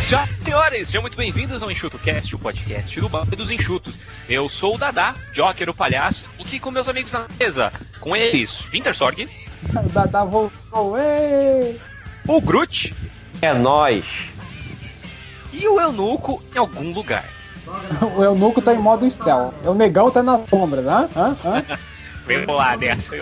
Senhores, sejam muito bem-vindos ao EnxutoCast, o podcast do Bando dos Enxutos. Eu sou o Dadá, Joker, o palhaço, aqui com meus amigos na mesa. Com eles, Wintersorg. O Dadá voltou, ei! O Groot. É nóis. E o Eunuco em algum lugar. O Eunuco tá em modo stealth. O negão tá nas sombras, né? Eu vou lá dessa.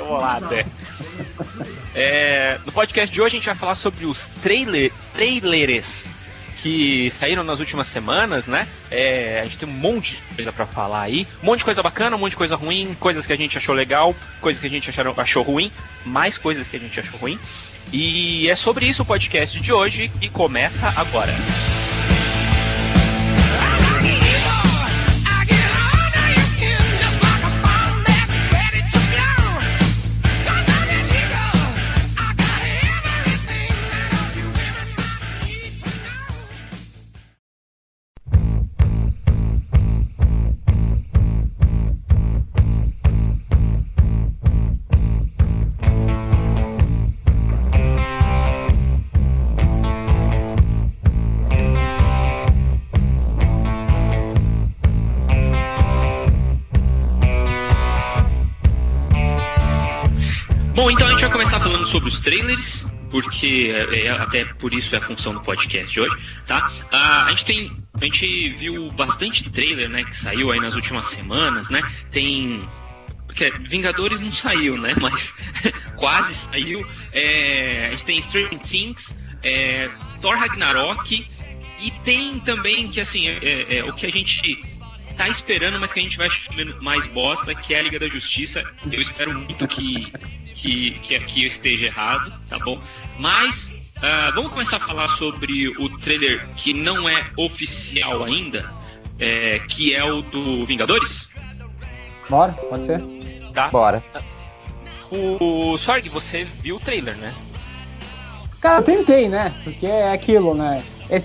No podcast de hoje a gente vai falar sobre os trailers que saíram nas últimas semanas, né? A gente tem um monte de coisa pra falar aí. Um monte de coisa bacana, um monte de coisa ruim, coisas que a gente achou legal, coisas que a gente achou ruim, mais coisas que a gente achou ruim. E é sobre isso o podcast de hoje e começa agora. Bom, então a gente vai começar falando sobre os trailers, porque até por isso é a função do podcast de hoje, tá? A gente viu bastante trailer, né, que saiu aí nas últimas semanas, né? Porque Vingadores não saiu, né? Mas quase saiu. A gente tem Stranger Things, Thor Ragnarok, e tem também que assim o que a gente tá esperando, mas que a gente vai achar mais bosta, que é a Liga da Justiça. Eu espero muito que eu esteja errado, tá bom? Mas vamos começar a falar sobre o trailer que não é oficial ainda, que é o do Vingadores? Bora, pode ser? Tá. Bora. O Sorg, você viu o trailer, né? Cara, eu tentei, né? Porque é aquilo, né?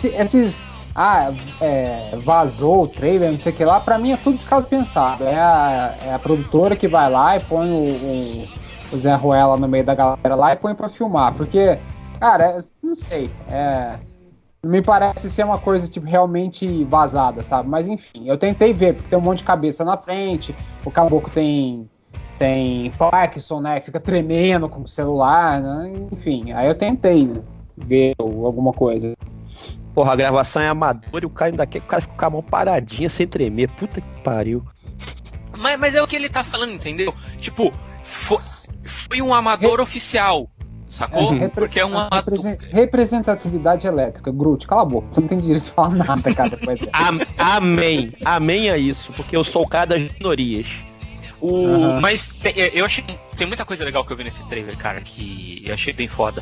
Vazou o trailer, não sei o que lá, pra mim é tudo de caso pensado. É a produtora que vai lá e põe o Zé Ruela no meio da galera lá e põe pra filmar. Porque, cara, não sei. Me parece ser uma coisa tipo realmente vazada, sabe? Mas enfim, eu tentei ver, porque tem um monte de cabeça na frente, o caboclo tem Parkinson, né? Fica tremendo com o celular, né? Enfim, aí eu tentei, né, ver alguma coisa. Porra, a gravação é amadora e o cara ainda quer que o cara fique com a mão paradinha sem tremer. Puta que pariu. Mas é o que ele tá falando, entendeu? Tipo, foi um amador oficial, sacou? Porque é um amador. Representatividade elétrica. Groot, cala a boca. Você não tem direito de falar nada, cara. Depois Amém. Amém a isso, porque eu sou o cara das minorias. Mas eu achei. Tem muita coisa legal que eu vi nesse trailer, cara, que eu achei bem foda.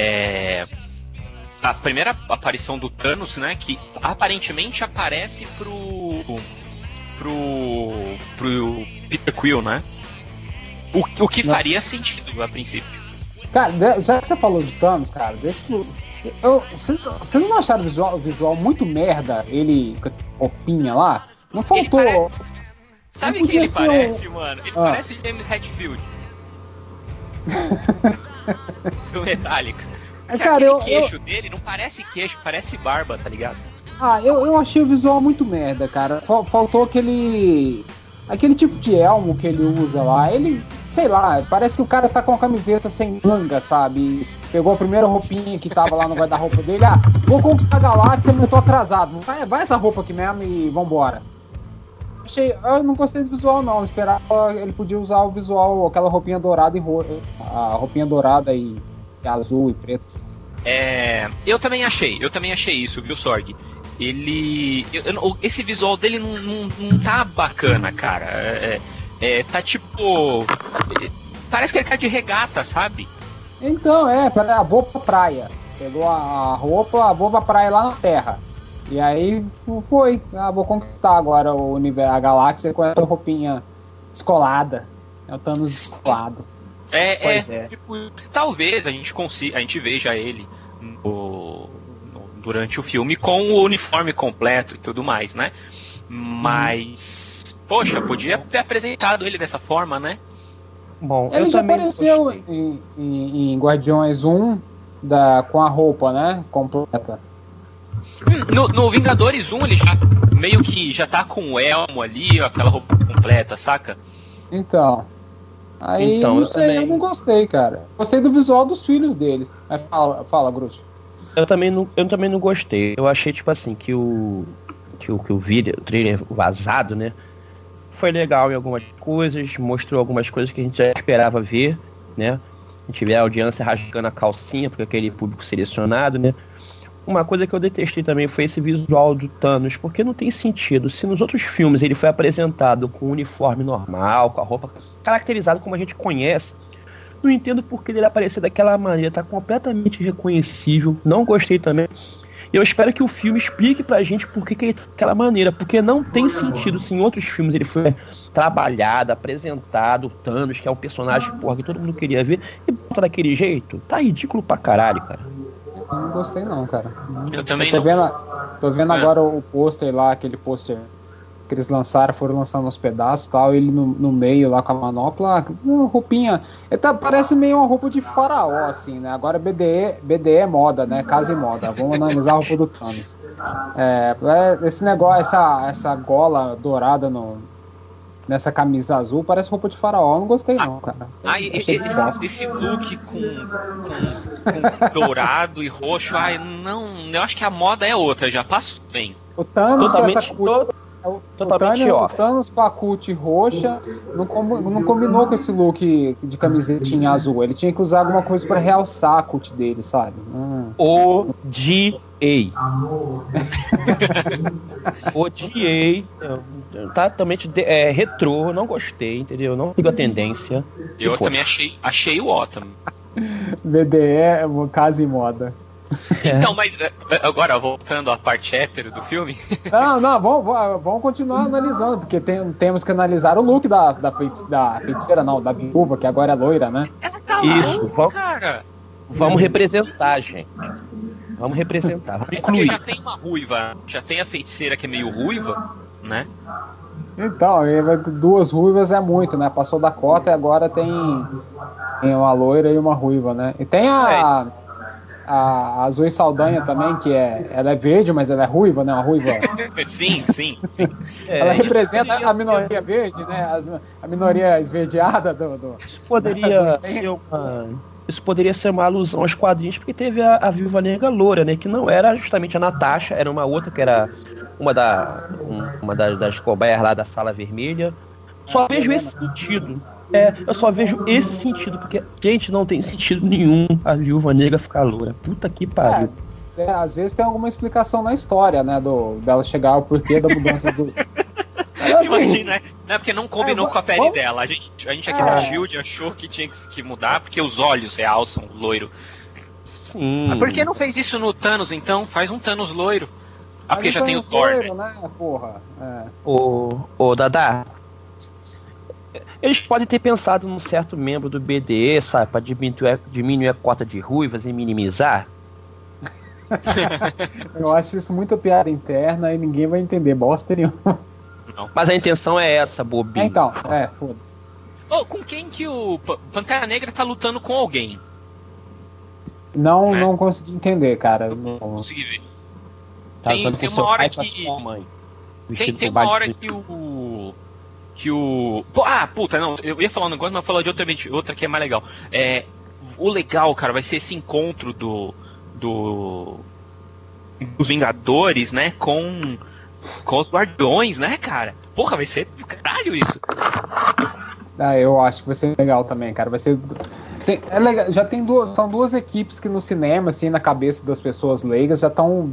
A primeira aparição do Thanos, né? Que aparentemente aparece pro Peter Quill, né? O que faria sentido a princípio. Cara, já que você falou de Thanos, cara, deixa eu. Vocês não acharam o visual muito merda? Ele com a roupinha lá? Não faltou. Sabe o que ele parece, mano? Ele parece o James Hetfield. Do Metallica. Cara, aquele queixo dele não parece queixo, parece barba, tá ligado? Eu achei o visual muito merda, cara. Faltou aquele tipo de elmo que ele usa lá. Ele, sei lá, parece que o cara tá com a camiseta sem manga, sabe? Pegou a primeira roupinha que tava lá no guarda-roupa dele. Vou conquistar a galáxia, mas eu tô atrasado. Vai essa roupa aqui mesmo e vambora. Eu não gostei do visual, não. Eu esperava, ele podia usar o visual, aquela roupinha dourada e a roupinha dourada e azul e preto. Eu também achei isso, viu, Sorg? Esse visual dele não tá bacana, cara. Tá tipo. Parece que ele tá de regata, sabe? Então, vou pra praia. Pegou a roupa, vou pra praia lá na Terra. E aí foi. Vou conquistar agora a galáxia com essa roupinha descolada. É o Thanos descolado. Tipo, talvez a gente veja ele durante o filme com o uniforme completo e tudo mais, né? Mas, poxa, podia ter apresentado ele dessa forma, né? Bom, ele já apareceu em Guardiões 1 com a roupa, né? Completa. No Vingadores 1 ele já meio que já tá com o elmo ali, aquela roupa completa, saca? Então, aí Então, não eu sei, também- eu não gostei, cara. Gostei do visual dos filhos deles. Mas fala, Groot. Eu também não gostei. Eu achei, tipo assim, que o vídeo, o trailer vazado, né? Foi legal em algumas coisas, mostrou algumas coisas que a gente já esperava ver, né? A gente vê a audiência rasgando a calcinha, porque aquele público selecionado, né? Uma coisa que eu detestei também foi esse visual do Thanos, porque não tem sentido. Se nos outros filmes ele foi apresentado com um uniforme normal, com a roupa caracterizada como a gente conhece, não entendo por que ele aparecer daquela maneira, tá completamente reconhecível. Não gostei também. E eu espero que o filme explique pra gente por que ele tá daquela maneira, porque não tem sentido se em outros filmes ele foi trabalhado, apresentado, o Thanos, que é um personagem, porra, que todo mundo queria ver, e bota daquele jeito. Tá ridículo pra caralho, cara. Eu não gostei não, cara. Eu também tô não. tô vendo agora o pôster lá, aquele pôster que eles foram lançando uns pedaços e tal, ele no meio lá com a manopla, uma roupinha. Parece meio uma roupa de faraó, assim, né? Agora BDE é moda, né? Casa e moda. Vamos analisar a roupa do Thanos. Esse negócio, essa gola dourada nessa camisa azul, parece roupa de faraó. Eu não gostei, não, cara. Esse look com dourado e roxo, não, eu acho que a moda é outra, já passou bem. O Thanos com essa totalmente o Thanos com a cult roxa não combinou com esse look de camisetinha azul. Ele tinha que usar alguma coisa pra realçar a cult dele, sabe? Odiei. Odiei. Totalmente retrô, não gostei, entendeu? Não sigo a tendência. Eu também achei o ó também. BDE, casa e moda. Então, mas agora, voltando à parte hétero do filme. Não, vamos continuar analisando, porque temos que analisar o look da feiticeira, não, da viúva, que agora é loira, né? Ela tá louca, cara. Vamos representar, gente. Vamos representar, vamos incluir. Porque já tem uma ruiva, já tem a feiticeira que é meio ruiva, né? Então, duas ruivas é muito, né? Passou da cota e agora tem uma loira e uma ruiva, né? E tem a Zoe Saldanha também, que ela é verde, mas ela é ruiva, né? Uma ruiva. Sim. Ela representa a minoria verde, né? A minoria esverdeada do... Isso poderia ser uma alusão aos quadrinhos, porque teve a Viúva Negra loura, né? Que não era justamente a Natasha, era uma outra que era uma das cobaias lá da Sala Vermelha. Só vejo esse sentido. Eu só vejo esse sentido, porque, gente, não tem sentido nenhum a Viúva Negra ficar loura. Puta que pariu. Às vezes tem alguma explicação na história, né? Dela chegar ao porquê da mudança do... Imagina, né? Porque não combinou com a pele dela. A gente aqui da Shield achou que tinha que mudar, porque os olhos realçam loiro. Sim. Mas por que não fez isso no Thanos, então? Faz um Thanos loiro. Porque já tem o Thor, loiro, né? Porra. Ô, Dadá, eles podem ter pensado num certo membro do BDE, sabe, pra diminuir a cota de ruivas e minimizar. Eu acho isso muito piada interna e ninguém vai entender bosta nenhuma. Não. Mas a intenção é essa, bobinho. Então, foda-se. Com quem que o Pantera Negra tá lutando com alguém? Não consegui entender, cara. Não consegui ver. Tá tem uma hora que... Tem uma hora que o... puta, não, eu ia falar um negócio, mas eu vou falar de outra que é mais legal. O legal, cara, vai ser esse encontro dos Vingadores, né, com os Guardiões, né, cara? Porra, vai ser do caralho isso. Eu acho que vai ser legal também, cara. Vai ser legal. Já tem são duas equipes que no cinema, assim, na cabeça das pessoas leigas, já estão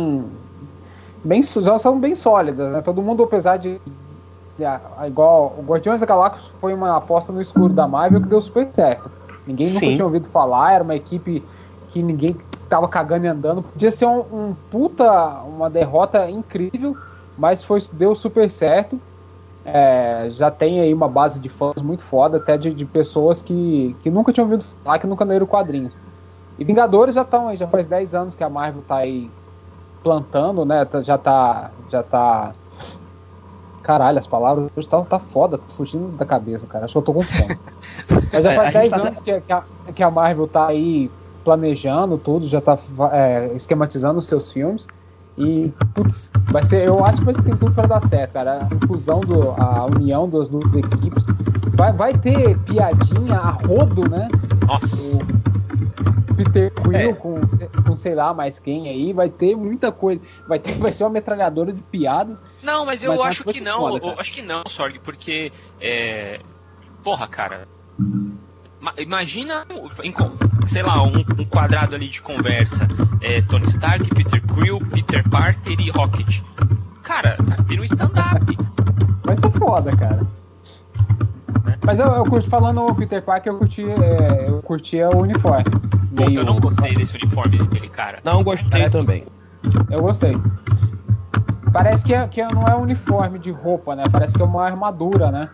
já são bem sólidas, né? Todo mundo, apesar de igual o Guardiões da Galáxia foi uma aposta no escuro da Marvel que deu super certo. Ninguém nunca tinha ouvido falar, era uma equipe que ninguém tava cagando e andando. Podia ser uma derrota incrível, mas deu super certo. Já tem aí uma base de fãs muito foda, até de pessoas que nunca tinham ouvido falar, que nunca leram o quadrinho. E Vingadores já estão aí, já faz 10 anos que a Marvel tá aí plantando, né? Já tá... Caralho, as palavras hoje tá foda, tô fugindo da cabeça, cara. Acho que eu tô com fome. Mas já faz 10 anos que a Marvel tá aí planejando tudo, já tá esquematizando os seus filmes. E, putz, eu acho que tem tudo pra dar certo, cara. A união das duas equipes. Vai ter piadinha a rodo, né? Nossa! O Peter Quill com sei lá mais quem aí. Vai ter muita coisa. Vai ser uma metralhadora de piadas. Não, mas eu acho que não. Foda, eu acho que não, Sorg, porque. Porra, cara. Imagina, sei lá, um quadrado ali de conversa. Tony Stark, Peter Quill, Peter Parker e Rocket. Cara, vira um stand-up. Vai ser foda, cara. Mas eu curti, falando o Peter Parker, eu curtia o uniforme. Eu não gostei desse uniforme dele, cara. Não gostei também. Eu gostei. Parece que não é um uniforme de roupa, né? Parece que é uma armadura, né?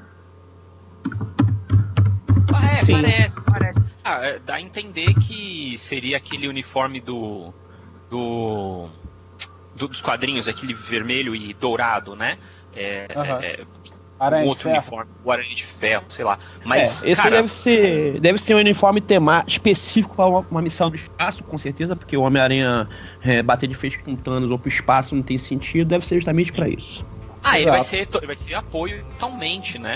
Sim. Parece. Dá a entender que seria aquele uniforme dos quadrinhos, aquele vermelho e dourado, né? Um outro uniforme, o Aranha de Ferro, sei lá. Mas, esse cara, deve ser um uniforme temático específico para uma missão do espaço, com certeza, porque o Homem-Aranha bater de frente com Thanos ou pro espaço não tem sentido, deve ser justamente para isso. Ele vai ser apoio totalmente, né?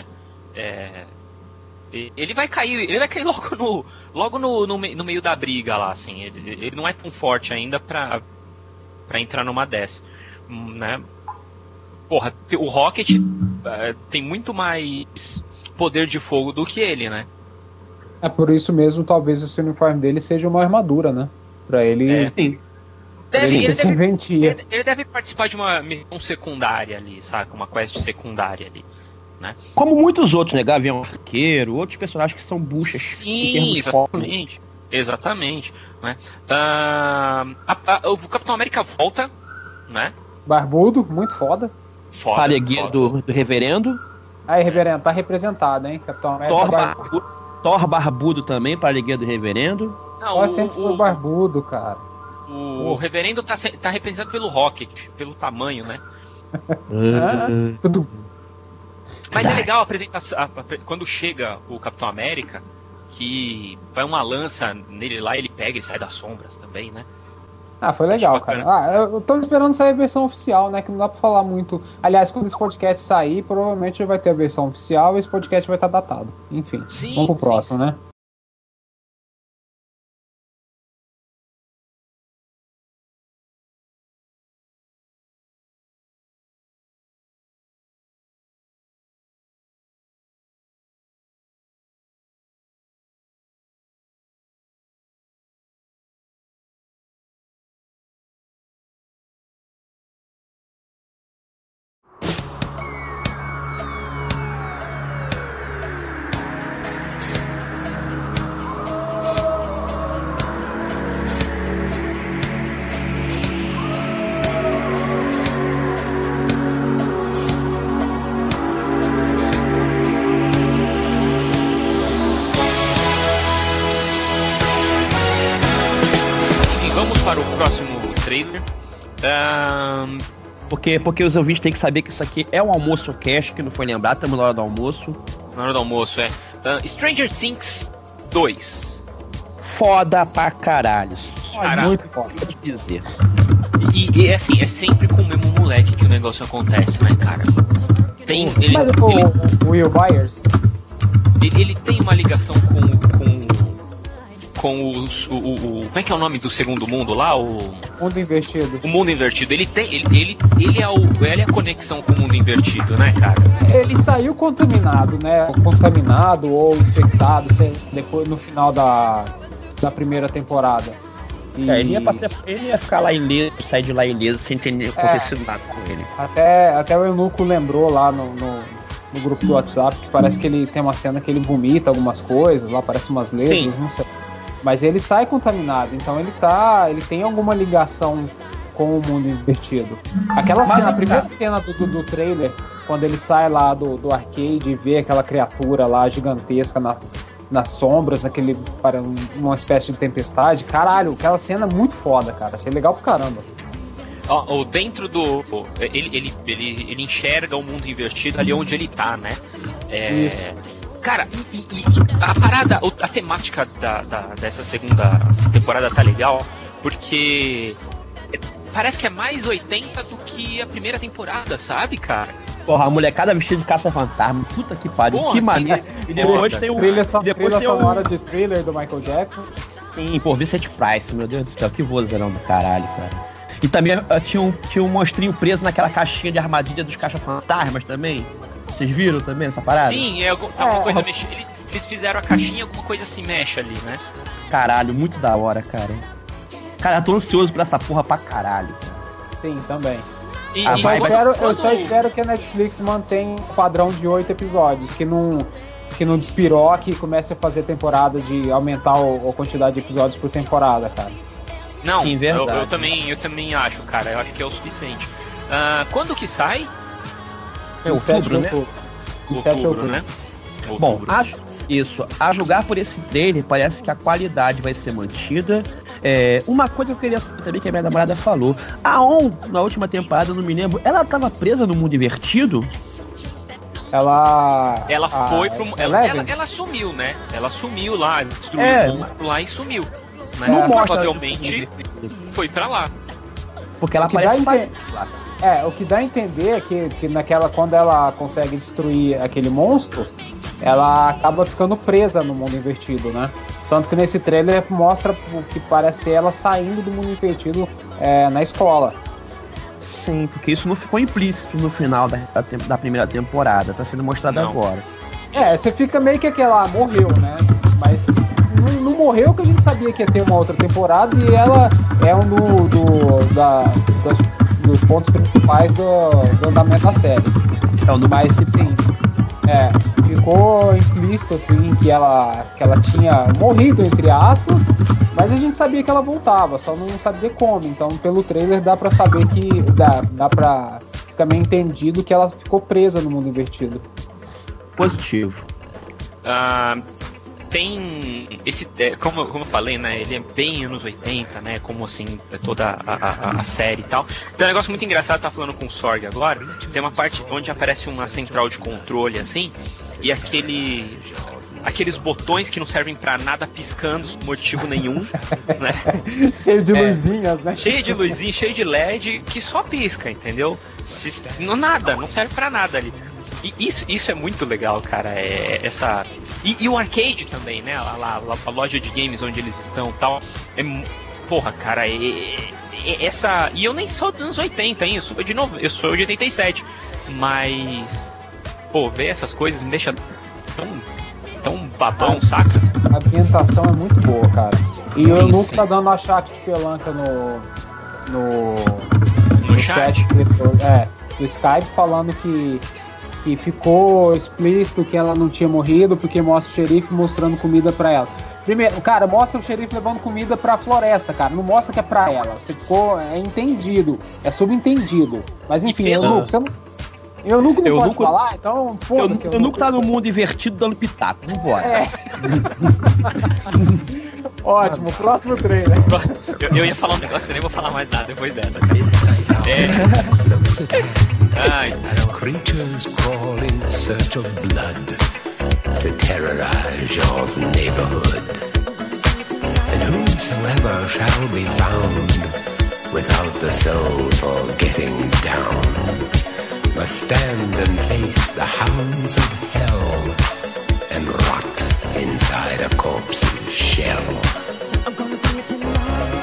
Ele vai cair logo no meio da briga lá, assim. Ele não é tão forte ainda pra entrar numa dessa, né? Porra, o Rocket tem muito mais poder de fogo do que ele, né? Por isso mesmo, talvez esse uniforme dele seja uma armadura, né? Pra ele... Ele deve participar de uma missão secundária ali, saca? Uma quest secundária ali, né? Como muitos outros, né? Gavião Arqueiro, outros personagens que são buchas. Sim, exatamente. Né? O Capitão América volta, né? Barbudo, muito foda. Paleguinho do Reverendo. Aí, Reverendo, tá representado, hein? Capitão América Thor Barbudo também, Paleguinho do Reverendo. Não, sempre foi barbudo, cara. O Reverendo tá representado pelo Rocket, pelo tamanho, né? Tudo. Mas é legal a apresentação quando chega o Capitão América, que vai uma lança nele lá, ele pega e sai das sombras também, né? Foi legal, cara. Eu tô esperando sair a versão oficial, né? Que não dá pra falar muito. Aliás, quando esse podcast sair, provavelmente vai ter a versão oficial e esse podcast vai estar datado. Enfim, vamos pro próximo, né? Para o próximo trailer. Porque os ouvintes têm que saber que isso aqui é um almoço cast, que não foi lembrado, estamos na hora do almoço. Na hora do almoço, Stranger Things 2. Foda pra caralho. Muito foda. Pode dizer. E assim, é sempre com o mesmo moleque que o negócio acontece, né, cara? O Will Byers? Ele tem uma ligação com como é que é o nome do segundo mundo lá? O Mundo Invertido. O Mundo Invertido. Ele é a conexão com o Mundo Invertido, né, cara? Ele saiu contaminado, né? Contaminado ou infectado, depois no final da primeira temporada. Ele ia ficar lá ileso, sair de lá ileso sem ter acontecido nada com ele. Até o Eunuco lembrou lá no grupo do WhatsApp que parece que ele tem uma cena que ele vomita algumas coisas, lá parece umas letras, não sei. Mas ele sai contaminado, então ele tem alguma ligação com o Mundo Invertido. Aquela cena, a primeira cena do trailer, quando ele sai lá do arcade e vê aquela criatura lá gigantesca nas sombras, para uma espécie de tempestade, caralho, aquela cena é muito foda, cara, achei legal pro caramba. Dentro do... Ele enxerga o Mundo Invertido ali onde ele tá, né? Cara, a parada, a temática dessa segunda temporada tá legal, porque parece que é mais 80 do que a primeira temporada, sabe, cara? Porra, a molecada vestida de caça-fantasma. Puta que pariu, Porra, que maneiro. E depois tem o... Trilha depois tem sonora de Thriller do Michael Jackson. Sim, pô, Vincent Price, meu Deus do céu, que vozeirão do caralho, cara. E também tinha um monstrinho preso naquela caixinha de armadilha dos caça-fantasmas também. Vocês viram também essa parada? Sim, tá uma coisa mexendo. Eles fizeram a caixinha, alguma coisa se mexe ali, né? Caralho, muito da hora, cara. Cara, eu tô ansioso pra essa porra pra caralho, cara. Sim, também. Eu só espero que a Netflix mantenha o padrão de 8 episódios, que não despiroque e comece a fazer temporada de aumentar a quantidade de episódios por temporada, cara. Não, sim, eu também acho, cara. Eu acho que é o suficiente. Quando que sai? É outubro, né? Outubro, né? Bom, a julgar por esse trailer, parece que a qualidade vai ser mantida. Uma coisa que eu queria saber também que a minha namorada falou. A On, na última temporada, não me lembro, ela tava presa no mundo invertido? Ela foi pro... Ela sumiu, né? Ela sumiu lá, destruiu o monstro lá e sumiu. Né? Não mostra, provavelmente foi pra lá. Porque ela aparece lá. O que dá a entender é que quando ela consegue destruir aquele monstro, ela acaba ficando presa no mundo invertido, né? Tanto que nesse trailer mostra o que parece ser ela saindo do mundo invertido na escola. Sim, porque isso não ficou implícito no final da primeira temporada, tá sendo mostrado agora. Você fica meio que aquela, morreu, né? Mas não morreu, que a gente sabia que ia ter uma outra temporada, e ela é um dos pontos principais do andamento da série. Mas sim, ficou implícito assim que ela tinha morrido, entre aspas, mas a gente sabia que ela voltava, só não sabia como. Então pelo trailer dá pra saber que dá pra ficar meio entendido que ela ficou presa no mundo invertido. Positivo. Tem esse, como eu falei, né, ele é bem anos 80, né, como assim, toda a série e tal. Tem um negócio muito engraçado, tá falando com o Sorg agora, tem uma parte onde aparece uma central de controle, assim, e aqueles botões que não servem pra nada piscando, motivo nenhum, né? Cheio de luzinhas, né? Cheio de luzinha, cheio de LED, que só pisca, entendeu? Não serve pra nada ali. E isso é muito legal, cara. E o arcade também, né? A loja de games onde eles estão e tal. Porra, cara, essa. E eu nem sou dos anos 80, hein? Eu sou de 87. Mas. Pô, ver essas coisas me deixa tão babão, saca? A ambientação é muito boa, cara. E sim, eu nunca tá dando a chat de pelanca no chat do Skype, falando que ficou explícito que ela não tinha morrido, porque mostra o xerife mostrando comida pra ela. Primeiro, cara, mostra o xerife levando comida pra floresta, cara. Não mostra que é pra ela. Você ficou... É entendido. É subentendido. Mas enfim, eu nunca pode falar, então... Eu nunca tá no mundo invertido dando pitaco. Vambora. Ótimo, próximo trailer. Eu ia falar um negócio, eu nem vou falar mais nada depois dessa. Ai, caramba. Creatures crawl in search of blood to terrorize your neighborhood. And whosoever shall be found without the soul for getting down must stand and face the hounds of hell and rot inside a corpse's shell. I'm gonna see it tomorrow.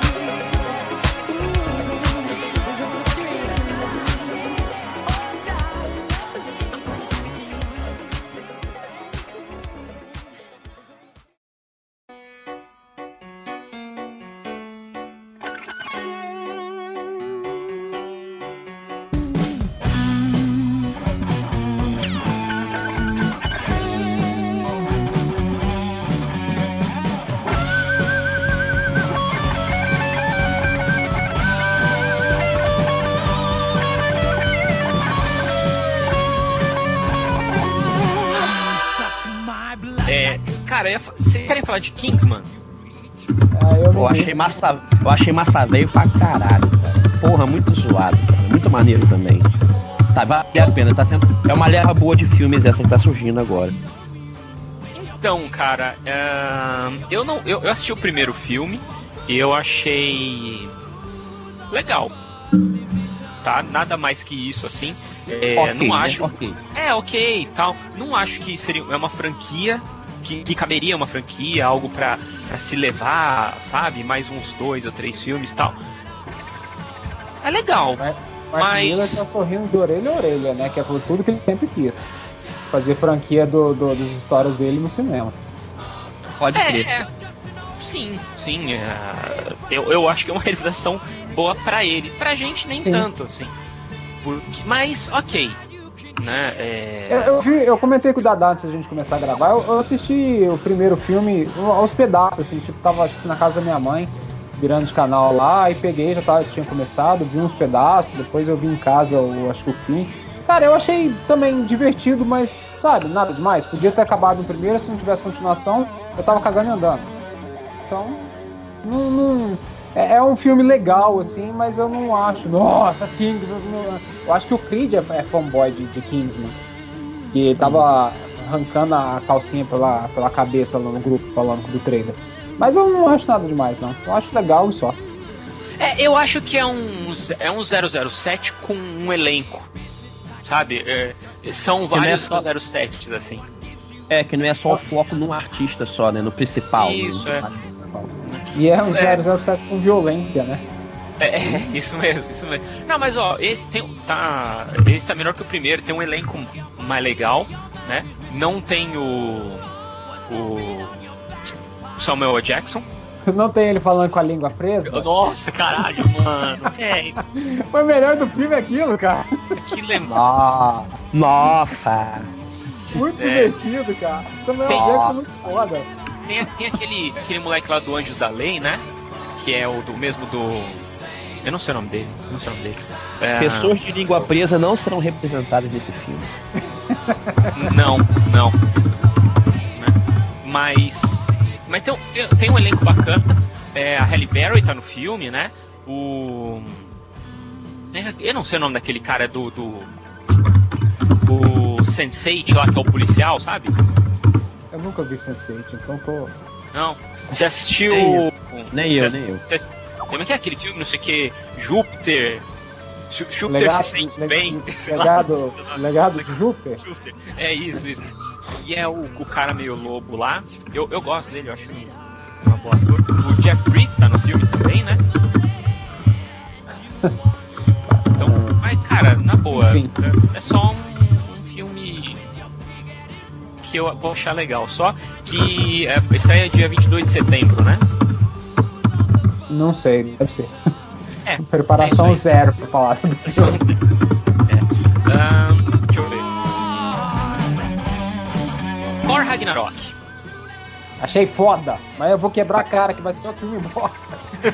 Cara, vocês querem falar de Kingsman? Eu achei massa velho pra caralho, cara. Porra, muito zoado, cara. Muito maneiro também. Tá, vale a pena, tá tendo... É uma leva boa de filmes essa que tá surgindo agora. Então, cara, eu assisti o primeiro filme e eu achei legal. tá? Nada mais que isso, assim. Ok, não né? acho. Ok. Ok e tal. Não acho que seria uma franquia. Que caberia uma franquia, algo pra se levar, sabe? Mais uns 2 ou 3 filmes e tal. É legal. Mark Miller tá sorrindo de orelha a orelha, né? Que é por tudo que ele sempre quis. Fazer franquia das histórias dele no cinema. Pode crer. Sim. Eu acho que é uma realização boa pra ele. Pra gente, nem tanto, assim. Mas, ok. Né? Eu comentei com o Dadá antes da gente começar a gravar. Eu assisti o primeiro filme aos pedaços, assim, tipo, tava acho que na casa da minha mãe, virando de canal lá, e peguei, tinha começado, vi uns pedaços, depois eu vi em casa, acho que o fim. Cara, eu achei também divertido, mas, sabe, nada demais. Podia ter acabado no primeiro, se não tivesse continuação, eu tava cagando e andando. Então, é um filme legal, assim, mas eu não acho. Nossa, Kingsman. Eu acho que o Creed é fanboy de Kingsman. Que tava arrancando a calcinha pela cabeça lá no grupo, falando do trailer. Mas eu não acho nada demais, não. Eu acho legal e só. Eu acho que é um 007 com um elenco. Sabe? São vários 007s, assim. Que não é só o foco num artista só, né? No principal. Isso, E é um 007 com violência, né? Isso mesmo. Não, mas ó, esse tá melhor que o primeiro, tem um elenco mais legal, né? Não tem o Samuel L. Jackson. Não tem ele falando com a língua presa? Nossa, caralho, mano. Foi o melhor do filme aquilo, cara. Aquilo é... Nossa. Muito divertido, cara. Samuel L. Jackson é muito foda. Tem aquele moleque lá do Anjos da Lei, né? Que é o do mesmo do... Eu não sei o nome dele. Pessoas de língua presa não serão representadas nesse filme. Não. Mas tem um elenco bacana. A Halle Berry tá no filme, né? Eu não sei o nome daquele cara do o Sense8 lá, que é o policial, sabe? Eu nunca vi Sense8, então tô... Não. Você assistiu... Nem eu. Como é que é aquele filme, não sei o que, Júpiter... Legado, se sente bem. Legado de Júpiter? É isso. E é o cara meio lobo lá. Eu gosto dele, eu acho uma boa ator. O Jeff Bridges tá no filme também, né? Então, mas cara, na boa, é só um filme que eu vou achar legal. Só que estreia dia 22 de setembro, né? Não sei, deve ser. Preparação zero pra falar do filme. Deixa eu ver. Thor Ragnarok. Achei foda, mas eu vou quebrar a cara que vai ser um filme bosta.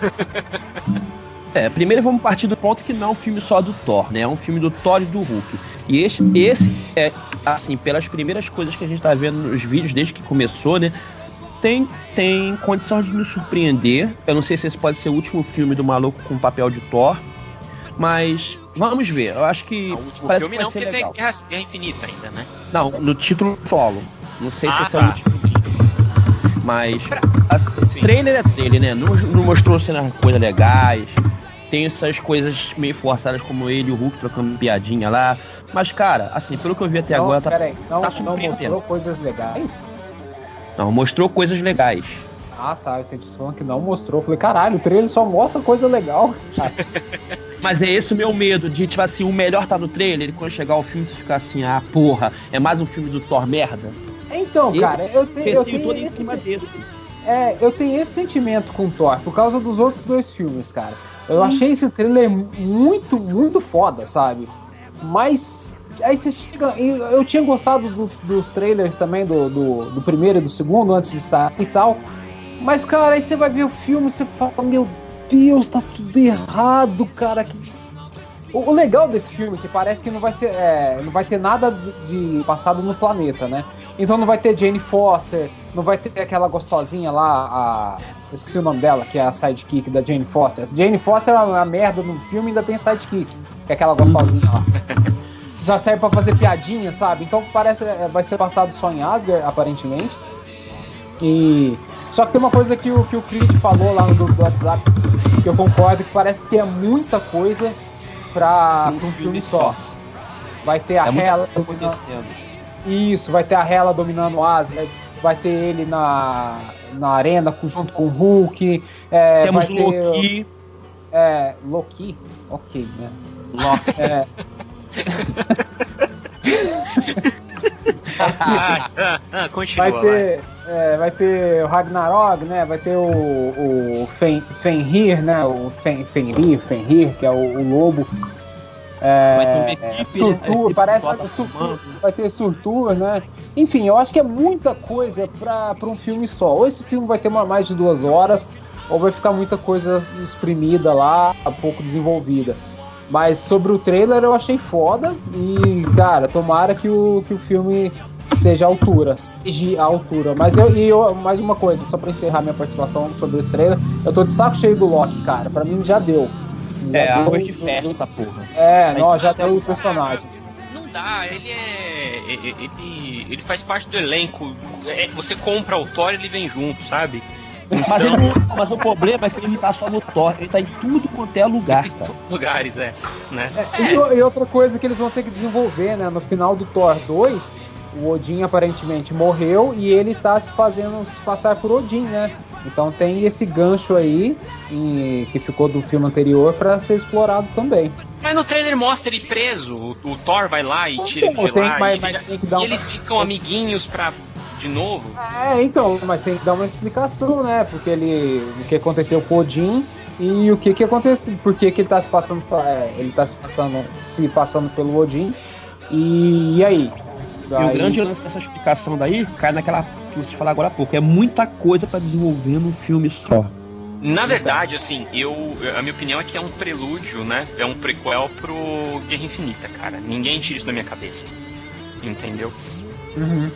Primeiro vamos partir do ponto que não é um filme só do Thor, né? É um filme do Thor e do Hulk. E esse é, assim, pelas primeiras coisas que a gente tá vendo nos vídeos desde que começou, né? Tem condição de nos surpreender. Eu não sei se esse pode ser o último filme do maluco com o papel de Thor, mas vamos ver. Eu acho que o último filme não, porque tem Guerra Infinita ainda, né? Não, no título solo. Não sei se esse é o último. Mas trailer é trailer, né? Não mostrou cenas coisas legais. Tem essas coisas meio forçadas como ele e o Hulk trocando piadinha lá. Mas, cara, assim, pelo que eu vi até agora, peraí, não mostrou coisas legais? Não, mostrou coisas legais. Ah, tá, eu entendi falando que não mostrou. Eu falei, caralho, o trailer só mostra coisa legal. Mas é esse o meu medo, de, tipo assim, o melhor tá no trailer, e quando chegar o filme, tu ficar assim, porra, é mais um filme do Thor merda. Então, cara, eu tenho todo em cima desse. Eu tenho esse sentimento com o Thor, por causa dos outros dois filmes, cara. Eu achei esse trailer muito, muito foda, sabe? Mas... Aí você chega. Eu tinha gostado dos trailers também, do primeiro e do segundo, antes de sair e tal. Mas, cara, aí você vai ver o filme e você fala, meu Deus, tá tudo errado, cara. O legal desse filme é que parece que não vai ser. Não vai ter nada de passado no planeta, né? Então não vai ter Jane Foster, não vai ter aquela gostosinha lá, eu esqueci o nome dela, que é a sidekick da Jane Foster. Jane Foster é uma merda no filme e ainda tem sidekick, que é aquela gostosinha lá. Já serve pra fazer piadinha, sabe? Então parece vai ser passado só em Asgard, aparentemente. Só que tem uma coisa que o Creed falou lá no grupo do WhatsApp, que eu concordo, que parece que é muita coisa pra um filme só. Vai ter a Hela dominando. Isso, vai ter a Hela dominando o Asgard, vai ter ele na arena junto com o Hulk. Temos vai ter, Loki. Loki? Ok, né? Loki. Continua. Vai ter o Ragnarok, né? Vai ter o Fenrir, né? O Fenrir, que é o lobo. Vai ter uma equipe, Surtur, parece vai ter Surtur, né? Enfim, eu acho que é muita coisa pra um filme só. Ou esse filme vai ter mais de 2 horas, ou vai ficar muita coisa exprimida lá, pouco desenvolvida. Mas sobre o trailer eu achei foda e, cara, tomara que o filme seja a altura. Mas mais uma coisa, só pra encerrar minha participação sobre esse trailer, eu tô de saco cheio do Loki, cara. Pra mim já deu. Arroz de festa, porra. Já tem o personagem. Não dá, ele faz parte do elenco. Você compra o Thor e ele vem junto, sabe? Mas o problema é que ele não tá só no Thor, ele tá em tudo quanto é lugar. Em todos os lugares, né? E outra coisa que eles vão ter que desenvolver, né? No final do Thor 2, o Odin aparentemente morreu e ele tá se passar por Odin, né? Então tem esse gancho aí que ficou do filme anterior pra ser explorado também. Mas no trailer mostra ele preso, o Thor vai lá e tira ele de lá, e eles ficam amiguinhos de novo. Mas tem que dar uma explicação, né? Porque o que aconteceu com o Odin e o que aconteceu, por que ele tá se passando pelo Odin e aí? E o grande lance dessa explicação daí cai naquela que você falou agora há pouco. É muita coisa pra desenvolver num filme só. Na verdade, assim, a minha opinião é que é um prelúdio, né? É um prequel pro Guerra Infinita, cara. Ninguém tira isso da minha cabeça. Entendeu? Uhum.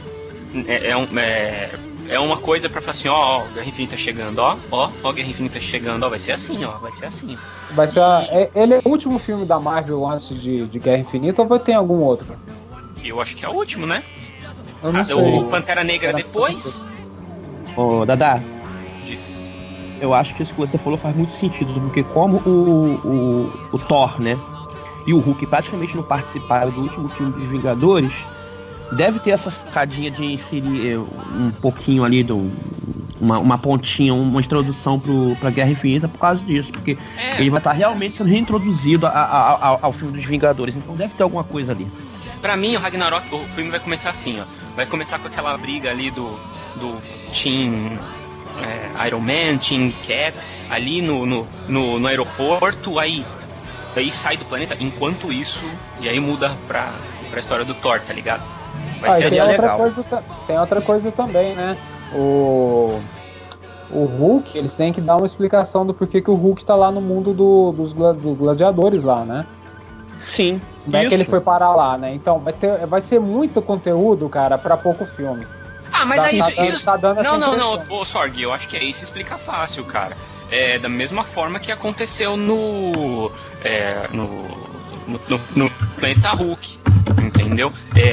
É uma coisa pra falar assim, ó, Guerra Infinita chegando, ó, Guerra Infinita chegando, ó, vai ser assim. Ele é o último filme da Marvel antes de Guerra Infinita ou vai ter algum outro? Eu acho que é o último, né? Eu não sei. O Pantera Negra depois. Ô, Dadá. Diz. Eu acho que isso que você falou faz muito sentido, porque como o Thor, né, e o Hulk praticamente não participaram do último filme dos Vingadores, deve ter essa sacadinha de inserir um pouquinho ali, uma pontinha, uma introdução pra Guerra Infinita por causa disso, porque ele vai estar realmente sendo reintroduzido ao filme dos Vingadores, então deve ter alguma coisa ali. Pra mim, o Ragnarok, o filme vai começar assim, ó. Vai começar com aquela briga ali do Team Iron Man, Team Cap, ali no aeroporto, aí sai do planeta, enquanto isso, e aí muda pra história do Thor, tá ligado? Vai ser assim, legal. Tem outra coisa também, né? O Hulk, eles têm que dar uma explicação do porquê que o Hulk tá lá no mundo dos gladiadores lá, né? Sim. Como é que ele foi parar lá, né? Então, vai ser muito conteúdo, cara, pra pouco filme. Mas tá dando não, ô Sorg, eu acho que aí se explica fácil, cara. Da mesma forma que aconteceu no Planeta Hulk, entendeu?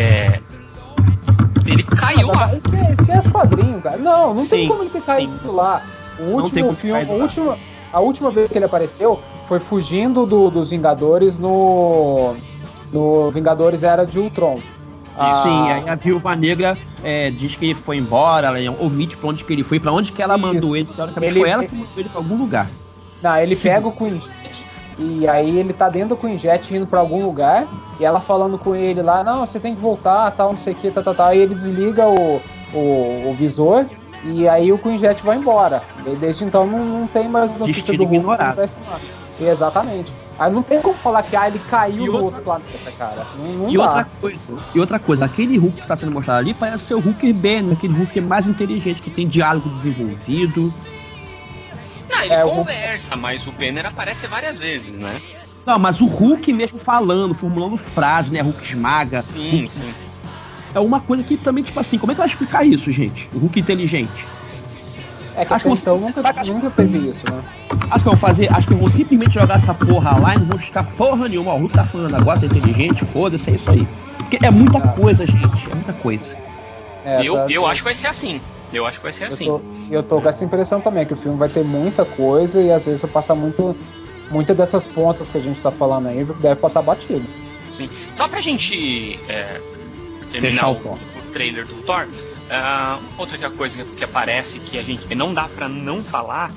Ele caiu lá. Esquece quadrinho, cara. Não tem como ele ter caído lá. O último filme, a última vez que ele apareceu foi fugindo dos Vingadores no Vingadores Era de Ultron. Sim, aí a Viúva Negra diz que ele foi embora, ela omite pra onde que ele foi, pra onde que ela mandou ele. Teoricamente foi ela que mandou ele pra algum lugar. Não, ele pega o Queen e aí ele tá dentro do Queen Jet indo pra algum lugar e ela falando com ele lá, não, você tem que voltar, tal, não sei o que, tal. Aí ele desliga o visor e aí o Queen Jet vai embora. E desde então não tem mais notícia do Hulk. Exatamente. Aí não tem como falar que ele caiu do outro planeta, cara. Outra coisa, aquele Hulk que tá sendo mostrado ali parece ser o Hulk Banner, aquele Hulk mais inteligente, que tem diálogo desenvolvido. Não, ele conversa, mas o Banner aparece várias vezes, né? Não, mas o Hulk mesmo falando, formulando frases, né? Hulk esmaga. Sim. É uma coisa que também, tipo assim, como é que vai explicar isso, gente? O Hulk inteligente. Acho que então nunca teve isso, né? Acho que vão simplesmente jogar essa porra lá e não vão buscar porra nenhuma. O Hulk tá falando agora, tá inteligente, foda-se, é isso aí. Porque é muita coisa, gente, é muita coisa. Eu acho que vai ser assim. Eu tô com essa impressão também, que o filme vai ter muita coisa e às vezes vai passar muito muitas dessas pontas que a gente tá falando aí deve passar batido. Sim. Só pra gente terminar o trailer do Thor, outra coisa que aparece que a gente não dá pra não falar,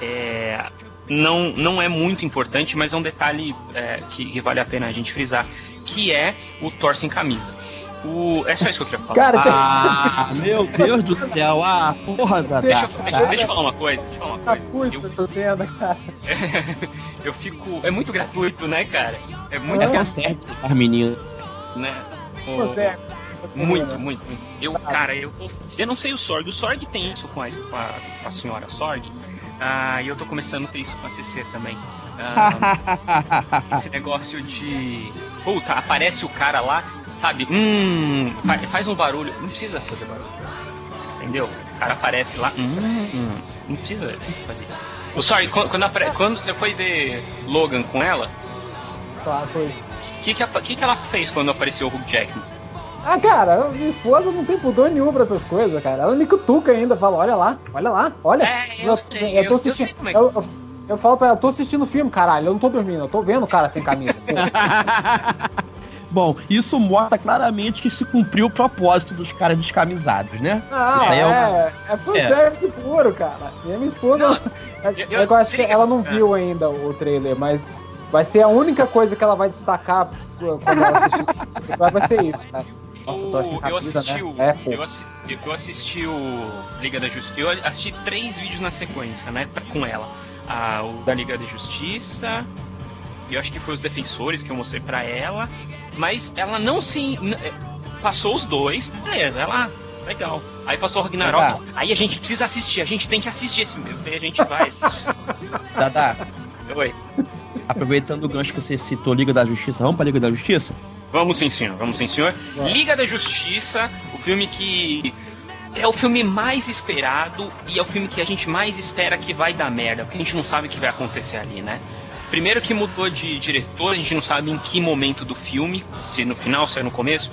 não é muito importante, mas é um detalhe que vale a pena a gente frisar, que é o Thor sem camisa. É só isso que eu queria falar. Cara, meu Deus do céu, porra da deixa eu falar uma coisa. Eu fico. É muito gratuito, né, cara? É muito gratuito as meninas. Né? Você muito. Eu não sei o Sorg. O Sorg tem isso com a senhora Sorg. E eu tô começando a ter isso com a CC também. Esse negócio de... Puta, aparece o cara lá, sabe? Faz um barulho. Não precisa fazer barulho. Entendeu? O cara aparece lá. Não precisa fazer isso. O Sorry, quando você foi ver Logan com ela... Claro, foi. O que ela fez quando apareceu o Hugh Jackman? Cara, minha esposa não tem pudor nenhum pra essas coisas, cara. Ela me cutuca ainda, fala, olha lá, olha. Eu sei como é que... Eu falo pra ela, eu tô assistindo o filme, caralho, eu não tô dormindo, eu tô vendo o cara sem camisa. Bom, isso mostra claramente que se cumpriu o propósito dos caras descamisados, né? É fanservice puro, cara. E a minha esposa... Eu acho que ela não viu ainda o trailer, mas vai ser a única coisa que ela vai destacar quando ela assistir. Vai ser isso, cara. Nossa, eu assisti o Liga da Justiça. Eu assisti 3 vídeos na sequência, né? Com ela. O da Liga da Justiça. Eu acho que foi os Defensores que eu mostrei pra ela. Mas ela não se... Passou os 2, beleza, ela... Legal. Aí passou o Ragnarok. Aí a gente precisa assistir, a gente tem que assistir esse filme. Aí a gente vai assistir. Dada. Oi. Aproveitando o gancho que você citou, Liga da Justiça, vamos pra Liga da Justiça? Vamos sim, senhor. Liga da Justiça, o filme que é o filme mais esperado e é o filme que a gente mais espera que vai dar merda, porque a gente não sabe o que vai acontecer ali, né? Primeiro que mudou de diretor, a gente não sabe em que momento do filme, se no final, se é no começo.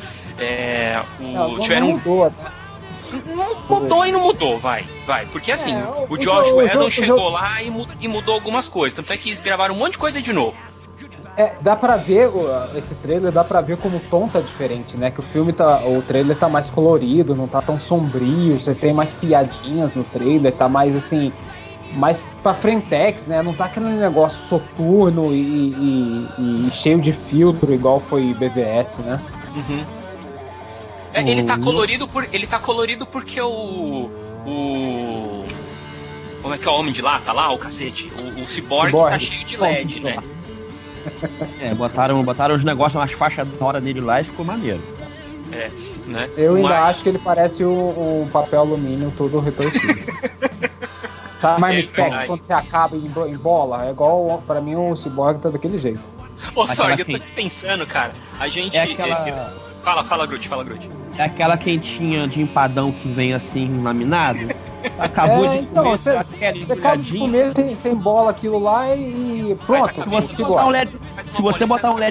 Mudou e não mudou, vai. Porque assim, o Josh Whedon chegou lá e mudou algumas coisas. Tanto é que eles gravaram um monte de coisa de novo. Dá pra ver, esse trailer, dá pra ver como o tom tá diferente, né? Que o trailer tá mais colorido, não tá tão sombrio, você tem mais piadinhas no trailer, tá mais assim, mais pra frentex, né? Não tá aquele negócio soturno e cheio de filtro, igual foi BVS, né? Uhum. Ele tá colorido porque o como é que é o Homem de Lata lá, o cacete? O Cyborg tá cheio de LED, né? Botaram os negócios nas faixas da hora dele lá e ficou maneiro. Né? Eu ainda acho que ele parece um papel alumínio todo retorcido. Sabe, Marmitex, quando você acaba em bola, é igual, pra mim, o Cyborg tá daquele jeito. Ô, Sorg, eu tô pensando, cara, a gente... Fala, Groot. É aquela quentinha de empadão que vem assim, laminado. Acabou de comer, você acaba de comer sem bola aquilo lá e pronto. Se você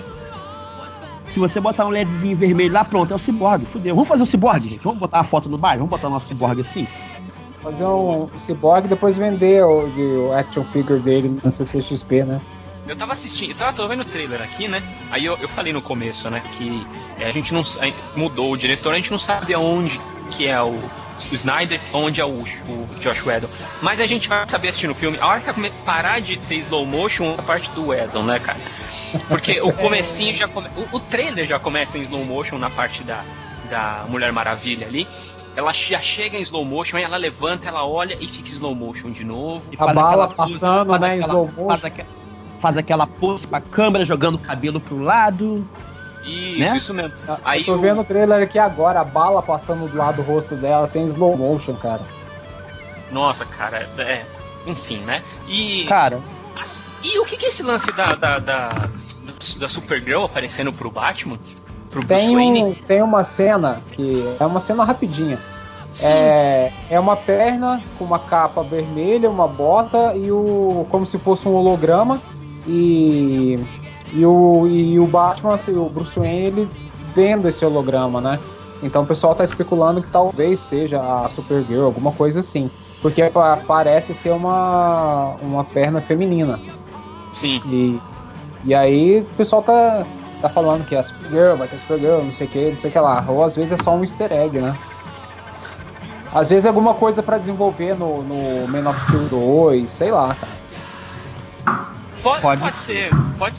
botar um LEDzinho vermelho lá, pronto, é o Cyborg, fudeu. Vamos fazer o Cyborg, gente. Vamos botar a foto no bairro, vamos botar o nosso Cyborg assim. Fazer um Cyborg e depois vender o action figure dele no CCXP, né? Eu tava assistindo, tô vendo o trailer aqui, né? Aí eu falei no começo, né, que a gente não mudou o diretor, a gente não sabe aonde que é o Snyder, onde é o Josh Whedon. Mas a gente vai saber assistindo o filme. A hora que parar de ter slow motion, a parte do Whedon, né, cara? Porque o comecinho o trailer já começa em slow motion na parte da Mulher Maravilha ali. Ela já chega em slow motion, aí ela levanta, ela olha e fica em slow motion de novo. A bala passando, né, em slow motion. Faz aquela pose com a câmera jogando o cabelo pro lado. Isso mesmo. Aí eu tô vendo o trailer aqui agora, a bala passando do lado do rosto dela sem slow motion, cara. Nossa, cara, enfim, né? Cara. E o que é esse lance da Supergirl aparecendo pro Batman? Pro Bruce Wayne? Tem uma cena que é uma cena rapidinha. Sim. É uma perna com uma capa vermelha, uma bota e como se fosse um holograma. E o Batman, assim, o Bruce Wayne, ele vendo esse holograma, né? Então o pessoal tá especulando que talvez seja a Supergirl, alguma coisa assim. Porque parece ser uma perna feminina. Sim. E aí o pessoal tá falando que é a Supergirl, vai ter a Supergirl, não sei o que lá. Ou às vezes é só um easter egg, né? Às vezes é alguma coisa pra desenvolver no Man of Steel 2, sei lá, cara. Pode ser.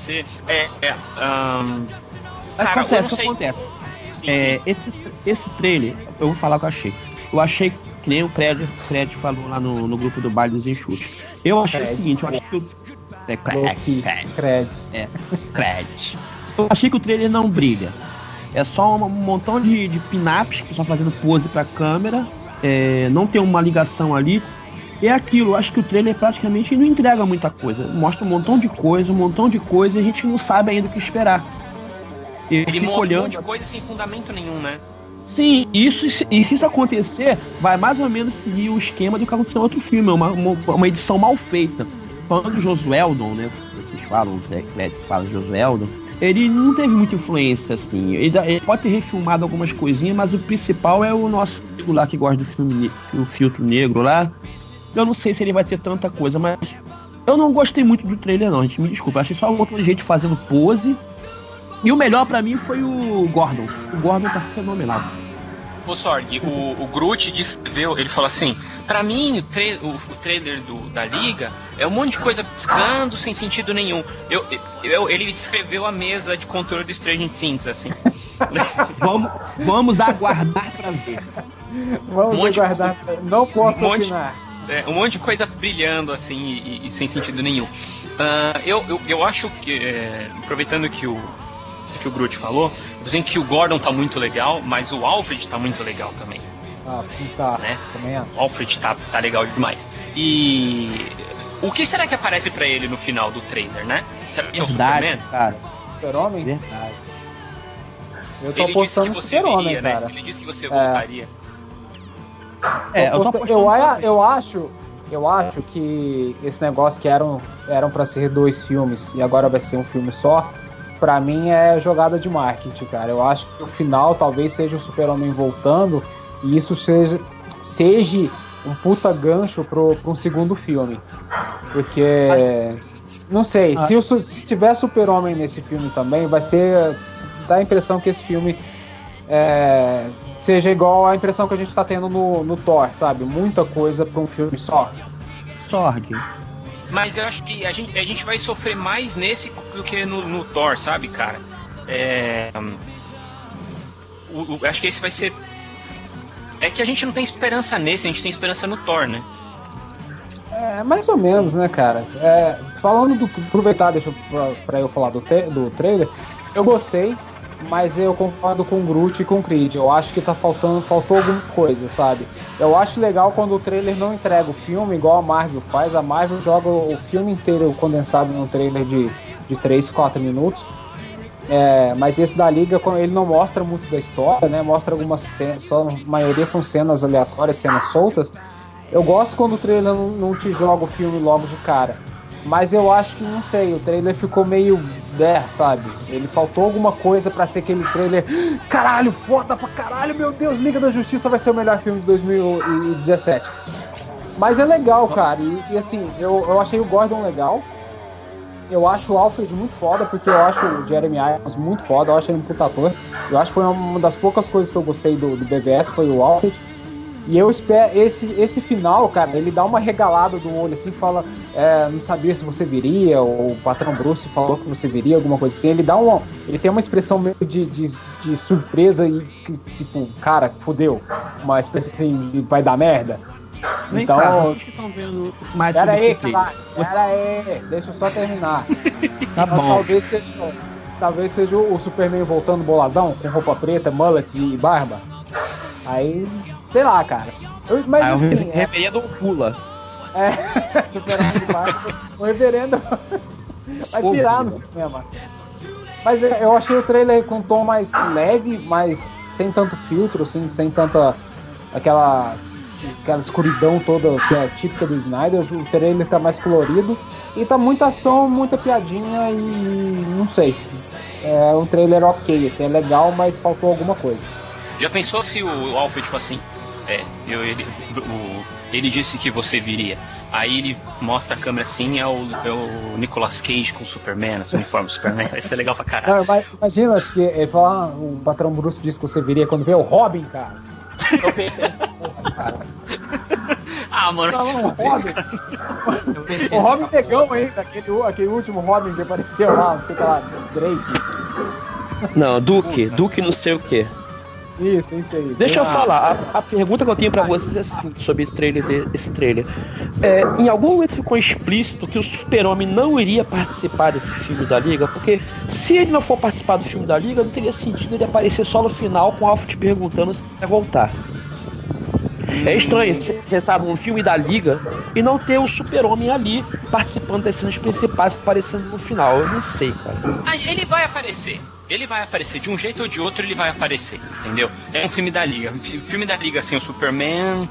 Cara, acontece. Sim. Esse trailer, eu vou falar o que eu achei. Eu achei que nem o Fred falou lá no grupo do Baile dos Enxutos. Eu achei o seguinte, eu acho que Cred. Eu achei que o trailer não brilha. É só um montão de pin-ups que estão fazendo pose pra câmera. Não tem uma ligação ali. É aquilo, eu acho que o trailer praticamente não entrega muita coisa. Mostra um montão de coisa e a gente não sabe ainda o que esperar. Ele mostra um monte de coisa sem fundamento nenhum, né? Sim, e se isso acontecer, vai mais ou menos seguir o esquema do que aconteceu em outro filme, uma edição mal feita. Falando do Josueldon, né? Vocês falam, o Fred fala de Josueldon. Ele não teve muita influência, assim. Ele pode ter refilmado algumas coisinhas, mas o principal é o nosso lá que gosta do filme, o Filtro Negro lá. Eu não sei se ele vai ter tanta coisa, mas eu não gostei muito do trailer, não, gente. Me desculpa, achei só um monte de gente fazendo pose. E o melhor pra mim foi o Gordon. O Gordon tá fenomenal. Ô Sorg, o Groot descreveu, ele falou assim: pra mim o trailer da Liga é um monte de coisa piscando sem sentido nenhum. Ele descreveu a mesa de controle do Stranger Things, assim. Vamos aguardar pra ver. Vamos aguardar. Não posso opinar. Um monte de coisa brilhando assim e sem sentido nenhum. Eu acho que, aproveitando que o Groot falou, dizem que o Gordon tá muito legal, mas o Alfred tá muito legal também. Tá. Né? Também é. O Alfred tá legal demais. E o que será que aparece pra ele no final do trailer, né? Será que é o Superman? Cara. Super-Homem? Verdade. Eu tô ele apostando disse que você Super-Homem, viria, cara. né? Ele disse que você voltaria. Eu acho que esse negócio que eram pra ser 2 filmes e agora vai ser um filme só, pra mim é jogada de marketing, cara. Eu acho que o final talvez seja o Super-Homem voltando e isso seja um puta gancho pra um segundo filme. Porque, não sei, se tiver Super-Homem nesse filme também, vai ser... dá a impressão que esse filme seja igual a impressão que a gente tá tendo no Thor, sabe? Muita coisa pra um filme só. Sorg. Mas eu acho que a gente vai sofrer mais nesse do que no Thor, sabe, cara? Acho que esse vai ser... É que a gente não tem esperança nesse, a gente tem esperança no Thor, né? Mais ou menos, né, cara? Falando aproveitar, pra eu falar do trailer, eu gostei, mas eu concordo com o Groot e com o Creed. Eu acho que faltou alguma coisa, sabe? Eu acho legal quando o trailer não entrega o filme, igual a Marvel faz. A Marvel joga o filme inteiro condensado num trailer de 3, 4 minutos. Mas esse da Liga, ele não mostra muito da história, né? Mostra algumas cenas, a maioria são cenas aleatórias, cenas soltas. Eu gosto quando o trailer não te joga o filme logo de cara. Mas eu acho que, não sei, o trailer ficou meio... sabe? Ele faltou alguma coisa pra ser aquele trailer... Caralho, foda pra caralho, meu Deus, Liga da Justiça vai ser o melhor filme de 2017. Mas é legal, cara. E assim, eu achei o Gordon legal. Eu acho o Alfred muito foda, porque eu acho o Jeremy Irons muito foda. Eu acho ele um puta ator. Eu acho que foi uma das poucas coisas que eu gostei do BVS, foi o Alfred. E eu espero, esse final, cara, ele dá uma regalada do olho assim, fala, não sabia se você viria, ou o patrão Bruce falou que você viria, alguma coisa assim. Ele tem uma expressão meio de surpresa e tipo, cara, fudeu. Uma espécie assim, de vai dar merda. Então, vocês que estão vendo mais pera sobre aí, esse cara, pera aí, deixa eu só terminar. Tá bom. Talvez seja o Superman voltando boladão, com roupa preta, mullet e barba. Aí, sei lá, cara. Mas assim, reverendo Fula. Superman de barba. O reverendo vai pirar no cinema. Mas eu achei o trailer com um tom mais leve, mas sem tanto filtro, assim, sem tanta aquela escuridão toda que é típica do Snyder. O trailer tá mais colorido e tá muita ação, muita piadinha e não sei. É um trailer ok, assim, é legal, mas faltou alguma coisa. Já pensou se o Alfred, tipo assim, Ele disse que você viria. Aí ele mostra a câmera assim, é o Nicolas Cage com o Superman, o uniforme do Superman. Vai ser legal pra caralho. Não, imagina que ele fala, o patrão Bruce disse que você viria quando vê o Robin, cara. Ah, mano, não, o Robin negão ainda, aquele último Robin que apareceu lá, não sei o que lá, Drake. Não, Duke não sei o que. Isso aí. Deixa eu falar, a pergunta que eu tenho pra vocês é a seguinte, sobre esse trailer. Em algum momento ficou explícito que o Super-Homem não iria participar desse filme da Liga, porque se ele não for participar do filme da Liga, não teria sentido ele aparecer só no final com o Alfred perguntando se vai voltar. É estranho você pensar num filme da Liga e não ter o Super-Homem ali participando das cenas principais aparecendo no final. Eu não sei, cara. Ele vai aparecer. Ele vai aparecer, de um jeito ou de outro ele vai aparecer, entendeu? É um filme da Liga. Filme da Liga sem o Superman,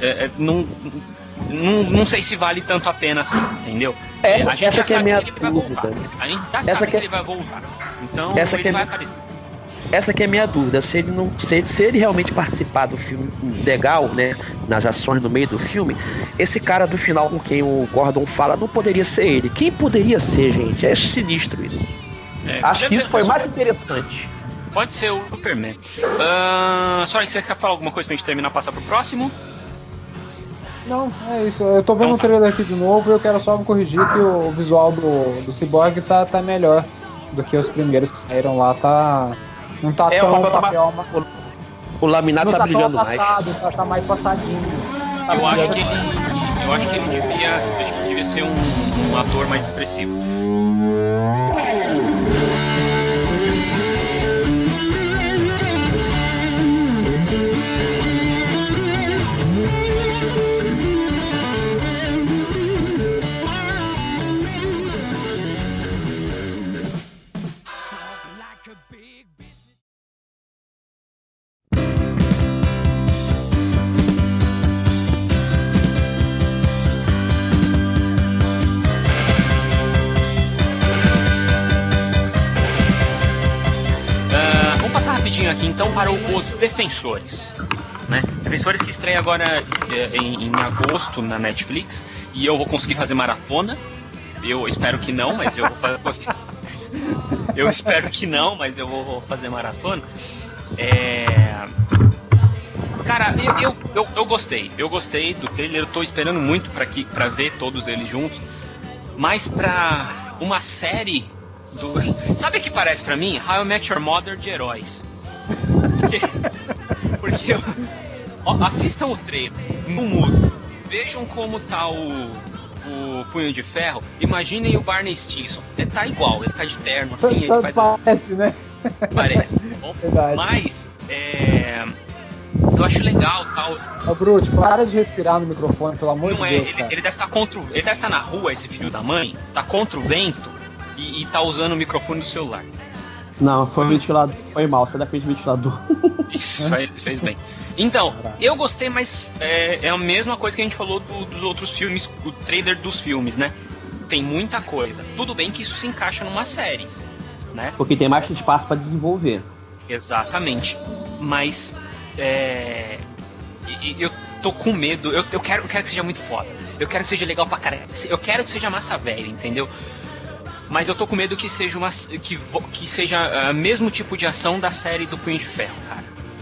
não sei se vale tanto a pena assim, entendeu? A gente já sabe que ele vai voltar. A gente já sabe que ele vai voltar. Então ele vai aparecer. Essa que é a minha dúvida, se ele realmente participar do filme legal, né, nas ações no meio do filme, esse cara do final com quem o Gordon fala não poderia ser ele. Quem poderia ser, gente? É sinistro isso. Acho que isso foi mais interessante. Pode ser o Superman. Sonic, você quer falar alguma coisa pra gente terminar e passar pro próximo? Não, é isso. Eu tô vendo o trailer aqui de novo e eu quero só me corrigir que o visual do Cyborg tá melhor do que os primeiros que saíram lá. Não tá tão papel. O laminado tá brilhando passado, mais. Tá mais passadinho. Eu acho que ele devia ser um ator mais expressivo. Aqui então para os Defensores, né? Defensores que estreia agora em agosto na Netflix e eu vou conseguir fazer maratona. Eu espero que não, mas eu vou fazer. Eu espero que não, mas eu vou fazer maratona. Cara, eu gostei. Eu gostei do trailer. Eu tô esperando muito para ver todos eles juntos. Mas pra uma série sabe o que parece pra mim? How I Met Your Mother de heróis. Porque assistam o trailer no mudo, vejam como tá o Punho de Ferro, imaginem o Barney Stinson, ele tá igual, ele tá de terno assim, ele faz parece, né? Parece, bom? Mas eu acho legal tal. Brute, para de respirar no microfone, pelo amor de Deus. Ele deve estar na rua, esse filho da mãe, tá contra o vento e tá usando o microfone do celular. Não, foi ventilador. Foi mal, você depende do ventilador. Isso, fez bem. Então, eu gostei, mas é a mesma coisa que a gente falou dos outros filmes, o trailer dos filmes, né? Tem muita coisa. Tudo bem que isso se encaixa numa série, né? Porque tem mais espaço pra desenvolver. Exatamente. Mas, eu tô com medo. Eu quero que seja muito foda. Eu quero que seja legal pra caralho. Eu quero que seja massa velha, entendeu? Mas eu tô com medo que seja que seja o mesmo tipo de ação da série do Punho de Ferro, cara.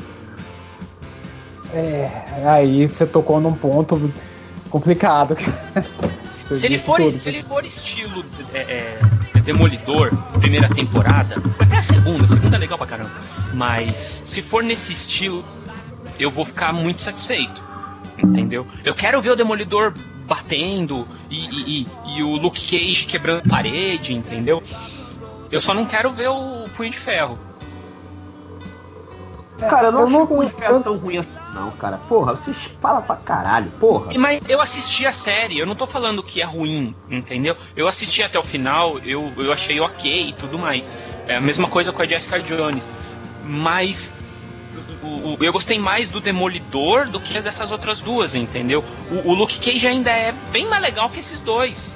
Aí você tocou num ponto complicado. Se ele for estilo Demolidor, primeira temporada, até a segunda é legal pra caramba. Mas se for nesse estilo, eu vou ficar muito satisfeito, entendeu? Eu quero ver o Demolidor batendo e o Luke Cage quebrando parede, entendeu? Eu só não quero ver o Punho de Ferro. Cara, eu não acho o Punho de Ferro tão ruim assim, não, cara. Porra, vocês falam pra caralho, porra. Mas eu assisti a série, eu não tô falando que é ruim, entendeu? Eu assisti até o final, eu achei ok e tudo mais. É a mesma coisa com a Jessica Jones. Mas eu gostei mais do Demolidor do que dessas outras duas, entendeu? O Luke Cage ainda é bem mais legal que esses dois.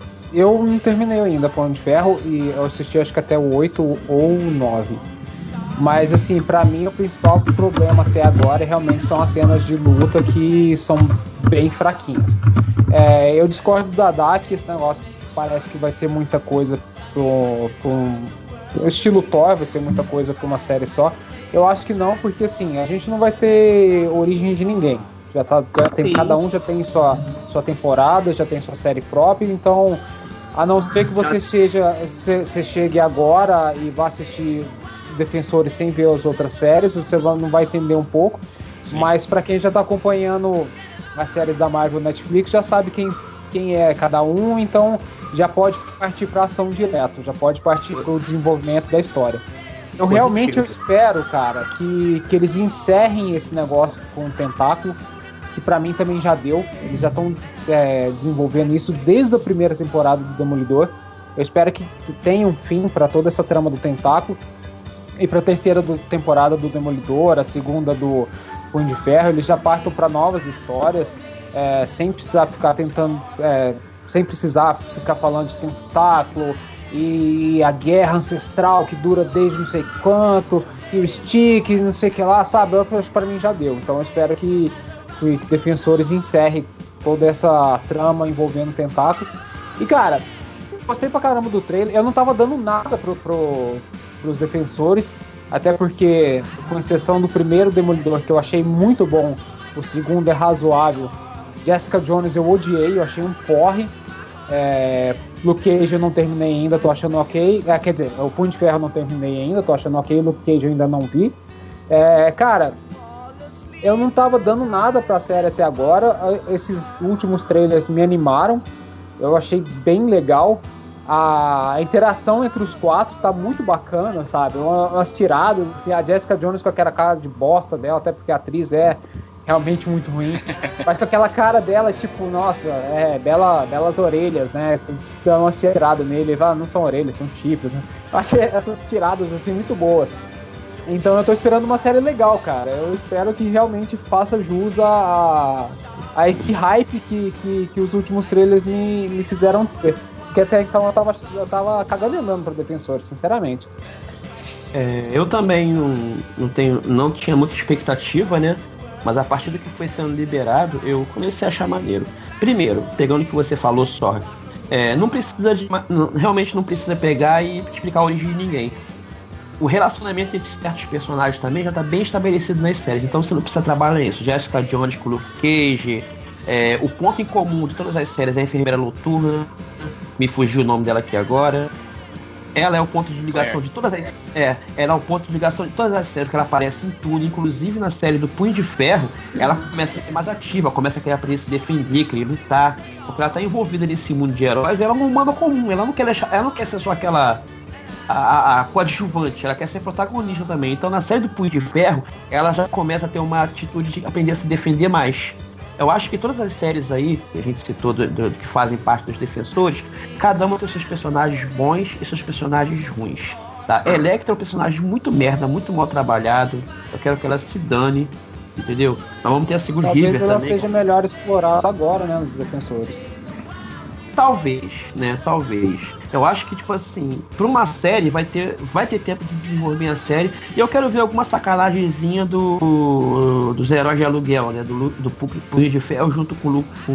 Eu não terminei ainda Punho de Ferro e eu assisti acho que até o 8 ou 9. Mas assim, pra mim o principal problema até agora realmente são as cenas de luta que são bem fraquinhas. Eu discordo do Dada que esse negócio parece que vai ser muita coisa pro estilo Thor, vai ser muita coisa pra uma série só. Eu acho que não, porque assim, a gente não vai ter origem de ninguém. Já tem, cada um já tem sua temporada, já tem sua série própria, então a não ser que você chegue agora e vá assistir Defensores sem ver as outras séries, você não vai entender um pouco. Sim. Mas para quem já tá acompanhando as séries da Marvel Netflix, já sabe quem é cada um, então já pode partir pra ação direto, já pode partir pro desenvolvimento da história. Eu espero, cara, que eles encerrem esse negócio com o Tentáculo, que pra mim também já deu. Eles já estão desenvolvendo isso desde a primeira temporada do Demolidor. Eu espero que tenha um fim pra toda essa trama do Tentáculo. E pra terceira temporada do Demolidor, a segunda do Punho de Ferro, eles já partam pra novas histórias, sem precisar ficar sem precisar ficar falando de Tentáculo e a guerra ancestral que dura desde não sei quanto, e o Stick, não sei o que lá, sabe? Eu acho que pra mim já deu. Então eu espero que Defensores encerre toda essa trama envolvendo o Tentáculo. E cara, gostei pra caramba do trailer. Eu não tava dando nada pros Defensores, até porque, com exceção do primeiro Demolidor, que eu achei muito bom, o segundo é razoável. Jessica Jones eu odiei, eu achei um porre. Luke Cage eu não terminei ainda, tô achando ok. Quer dizer, o Punho de Ferro eu não terminei ainda, tô achando ok. Luke Cage eu ainda não vi. Cara, eu não tava dando nada pra série até agora. Esses últimos trailers me animaram. Eu achei bem legal. A interação entre os quatro tá muito bacana, sabe? Umas tiradas, assim, a Jessica Jones com aquela cara de bosta dela, até porque a atriz é realmente muito ruim. Mas com aquela cara dela, tipo, nossa, belas orelhas, né? Dá umas tiradas nele, não são orelhas, são chifres, né? Eu achei essas tiradas, assim, muito boas. Então eu tô esperando uma série legal, cara. Eu espero que realmente faça jus a esse hype que os últimos trailers me fizeram ter. Porque até então eu tava cagando e andando pra Defensores, sinceramente. Eu também não tinha muita expectativa, né? Mas a partir do que foi sendo liberado, eu comecei a achar maneiro. Primeiro, pegando o que você falou só, realmente não precisa pegar e explicar a origem de ninguém. O relacionamento entre certos personagens também já está bem estabelecido nas séries, então você não precisa trabalhar nisso. Jessica Jones com Luke Cage, o ponto em comum de todas as séries é a enfermeira noturna, me fugiu o nome dela aqui agora. Ela é o ponto de ligação de todas as... ela é o ponto de ligação de todas as séries, que ela aparece em tudo, inclusive na série do Punho de Ferro, ela começa a ser mais ativa, começa a querer aprender a se defender, querer lutar, porque ela tá envolvida nesse mundo de heróis, ela é uma humana comum, ela não quer ser só aquela... a coadjuvante, ela quer ser protagonista também. Então na série do Punho de Ferro, ela já começa a ter uma atitude de aprender a se defender mais. Eu acho que todas as séries aí, que a gente citou, que fazem parte dos Defensores, cada uma tem seus personagens bons e seus personagens ruins. Tá? Electra é um personagem muito merda, muito mal trabalhado. Eu quero que ela se dane, entendeu? Nós vamos ter a Sigourney Weaver também. Talvez ela seja melhor explorada agora, né, nos Defensores. Talvez, né? Talvez. Eu acho que, tipo assim, pra uma série vai ter tempo de desenvolver a série. E eu quero ver alguma sacanagemzinha dos heróis de aluguel, né? Do Punho de Ferro junto com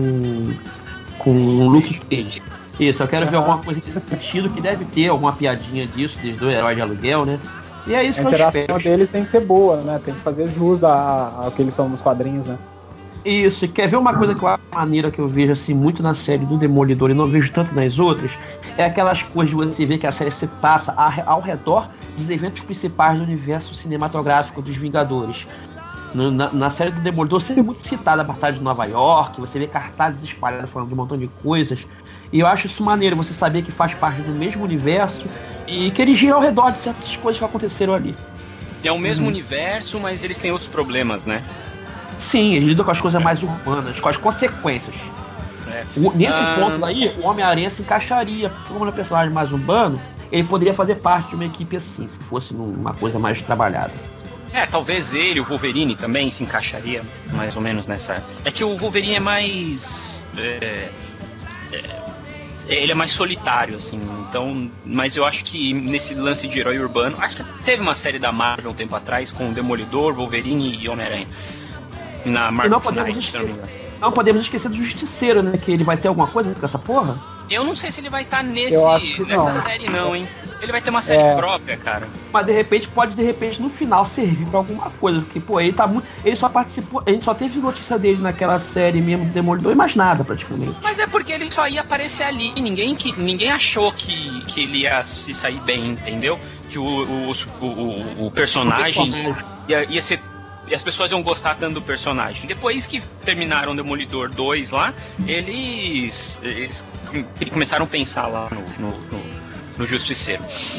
o Luke Cage. Isso, eu quero ver alguma coisa nesse sentido, que deve ter alguma piadinha disso, dos dois heróis de aluguel, né? E é isso que eu espero. A interação deles tem que ser boa, né? Tem que fazer jus ao que eles são nos quadrinhos, né? Isso, e quer ver uma coisa que eu acho maneira, que eu vejo assim muito na série do Demolidor e não vejo tanto nas outras, é aquelas coisas de você ver que a série se passa ao redor dos eventos principais do universo cinematográfico dos Vingadores. Na série do Demolidor sempre é muito citada a Batalha de Nova York, você vê cartazes espalhados falando de um montão de coisas, e eu acho isso maneiro, você saber que faz parte do mesmo universo e que ele gira ao redor de certas coisas que aconteceram ali. É o mesmo universo, mas eles têm outros problemas, né? Sim, eles lidam com as coisas mais urbanas, com as consequências. Nesse ponto aí, o Homem-Aranha se encaixaria, porque como ele é um personagem mais urbano, ele poderia fazer parte de uma equipe assim, se fosse uma coisa mais trabalhada. Talvez ele, o Wolverine também se encaixaria mais ou menos nessa... É que o Wolverine é mais... ele é mais solitário, assim. Então, mas eu acho que nesse lance de herói urbano, acho que teve uma série da Marvel um tempo atrás com Demolidor, Wolverine e Homem-Aranha. Na Marvel não podemos esquecer do Justiceiro, né? Que ele vai ter alguma coisa com essa porra? Eu não sei se ele vai estar nessa série não, hein? Ele vai ter uma série própria, cara. Mas de repente, no final servir pra alguma coisa. Porque, pô, ele tá muito. Ele só participou. A gente só teve notícia dele naquela série mesmo do Demolidor e mais nada, praticamente. Mas é porque ele só ia aparecer ali. Ninguém achou que ele ia se sair bem, entendeu? Que o personagem ia ser. E as pessoas iam gostar tanto do personagem. Depois que terminaram Demolidor 2 lá, eles começaram a pensar lá no Justiceiro.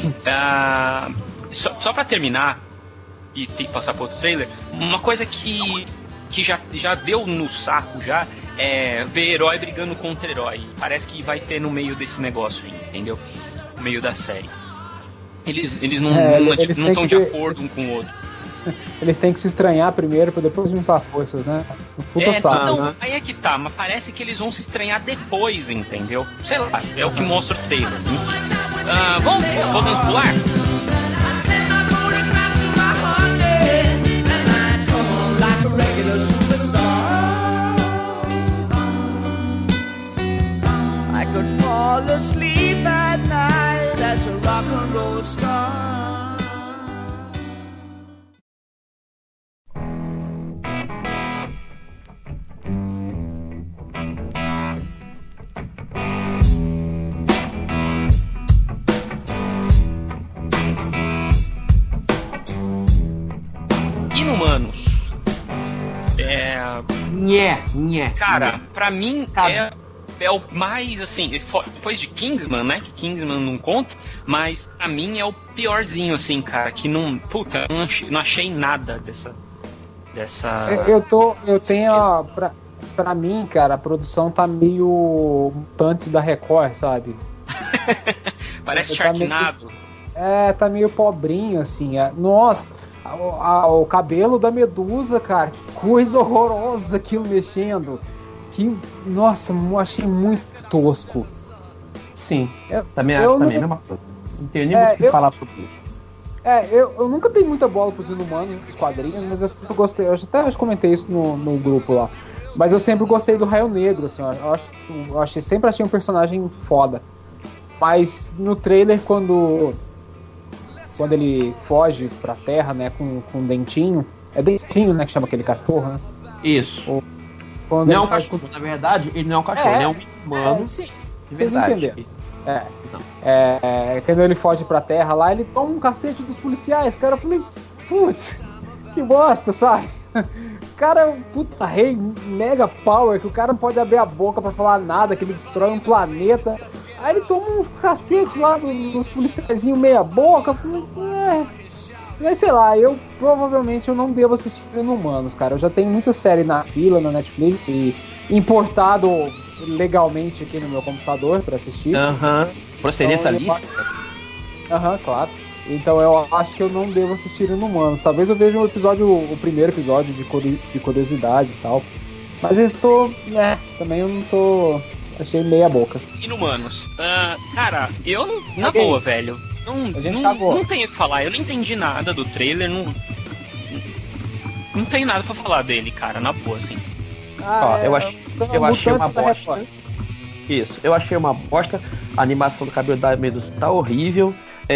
Só pra terminar e passar pro outro trailer, uma coisa que já deu no saco já é ver herói brigando contra herói. Parece que vai ter no meio desse negócio, entendeu? No meio da série. Eles não estão de acordo um com o outro. Eles têm que se estranhar primeiro pra depois juntar forças, né? Puta saco, então, né? aí é que tá, mas parece que eles vão se estranhar depois, entendeu? Sei lá, é o que mostra o trailer. Podemos pular? I could fall asleep at night as a rock and roll star. Inumanos. Cara, pra mim é o mais, assim, depois de Kingsman, né, que Kingsman não conta, mas pra mim é o piorzinho, assim, cara, que não, puta, não achei nada dessa... Pra mim, cara, a produção tá meio Mutantes da Record, sabe? Parece Sharknado. Tá meio pobrinho, assim. Nossa, o cabelo da Medusa, cara, que coisa horrorosa aquilo mexendo. Nossa, eu achei muito tosco. Sim, também acho também, mesma coisa. Não tenho nem o que falar sobre isso. Eu nunca dei muita bola pros Inumanos, nos quadrinhos, mas eu sempre gostei. Eu comentei isso no grupo lá. Mas eu sempre gostei do Raio Negro, assim, sempre achei um personagem foda. Mas no trailer, quando ele foge pra Terra, né, com um dentinho. É dentinho, né, que chama aquele cachorro, né? Isso. Não é um cachorro, na verdade, ele não é um cachorro, ele é um humano. Vocês entenderam. Quando ele foge pra Terra lá, ele toma um cacete dos policiais, cara. Eu falei, putz, que bosta, sabe? O cara é um puta rei, mega power, que o cara não pode abrir a boca pra falar nada, que ele destrói um planeta. Aí ele toma um cacete lá dos policiaizinhos meia boca. Eu falei, mas sei lá, provavelmente eu não devo assistir Inumanos, cara. Eu já tenho muita série na fila, na Netflix, e importado legalmente aqui no meu computador pra assistir. Procedência lícita. Claro. Então eu acho que eu não devo assistir Inumanos. Talvez eu veja o primeiro episódio de curiosidade e tal. Mas eu tô... também eu não tô... Achei meia boca. Inumanos. Cara, eu não... Na boa, velho. Não tenho o que falar. Eu não entendi nada do trailer. Não tenho nada pra falar dele, cara. Na boa, assim. Eu achei uma bosta. Isso, eu achei uma bosta. A animação do cabelo da Medusa tá horrível.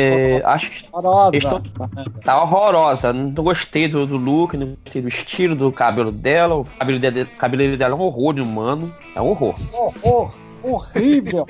Tá horrorosa. Não gostei do look, não gostei do estilo do cabelo dela. O cabelo dela é um horror humano. É um horror. Horrível.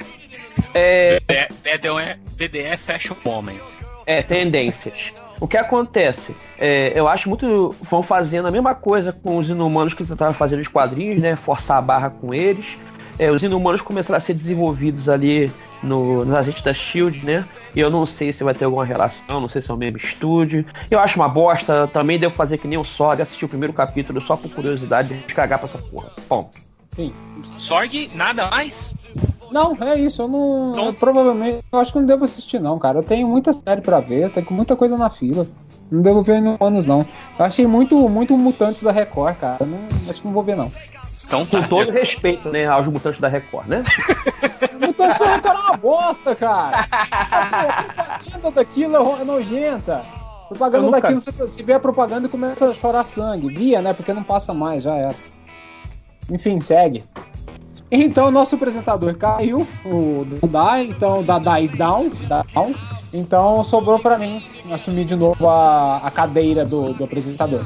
BDE Fashion Moment. Tendências. O que acontece? Eu acho muito... Vão fazendo a mesma coisa com os Inumanos que tentaram fazer nos quadrinhos, né? Forçar a barra com eles. Os Inumanos começaram a ser desenvolvidos ali nos agentes da SHIELD, né? E eu não sei se vai ter alguma relação, não sei se é o mesmo estúdio. Eu acho uma bosta. Também devo fazer que nem o Sorg, assistir o primeiro capítulo só por curiosidade e cagar pra essa porra. Bom. Sim. Sorg, nada mais? Não, é isso. Eu provavelmente, eu acho que não devo assistir não, cara. Eu tenho muita série pra ver, tenho muita coisa na fila. Não devo ver Inumanos não. Eu achei muito Mutantes da Record, cara. Acho que não vou ver não. Então tá. Com todo respeito, né, aos mutantes da Record, né? Mutantes da Record é uma bosta, cara. A propaganda daquilo é nojenta. Propaganda daquilo, você vê a propaganda e começa a chorar sangue. Via, né? Porque não passa mais, já era. Enfim, segue. Então, o nosso apresentador caiu, o Dadai, então Dadai is down. Então, sobrou pra mim assumir de novo a cadeira do apresentador.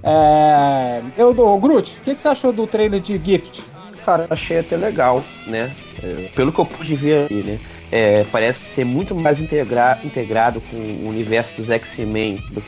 Groot, o que você achou do trailer de Gift? Cara, achei até legal, né? Pelo que eu pude ver ali, né? Parece ser muito mais integrado com o universo dos X-Men do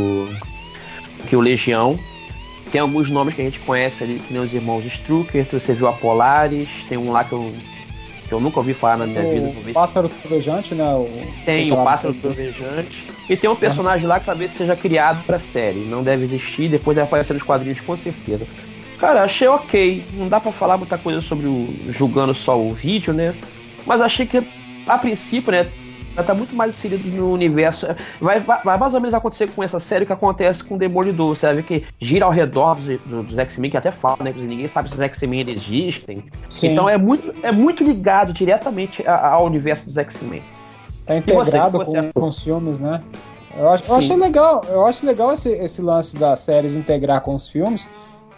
que o Legião. Tem alguns nomes que a gente conhece ali, que nem os irmãos Strucker, você viu a Polaris, tem um lá que eu nunca ouvi falar na minha vida. O Pássaro Trovejante, né? Tem o Pássaro Trovejante. E tem um personagem lá que talvez seja criado pra série. Não deve existir, depois vai aparecer nos quadrinhos com certeza. Cara, achei ok. Não dá pra falar muita coisa sobre julgando só o vídeo, né? Mas achei que, a princípio, né? Tá muito mais inserido no universo. Vai mais ou menos acontecer com essa série o que acontece com o Demolidor, sabe? Que gira ao redor dos X-Men, que até fala, né? Que ninguém sabe se os X-Men existem. Sim. Então é muito ligado diretamente ao universo dos X-Men. Tá integrado com os filmes, né? Eu achei legal. Eu acho legal esse lance das séries integrar com os filmes.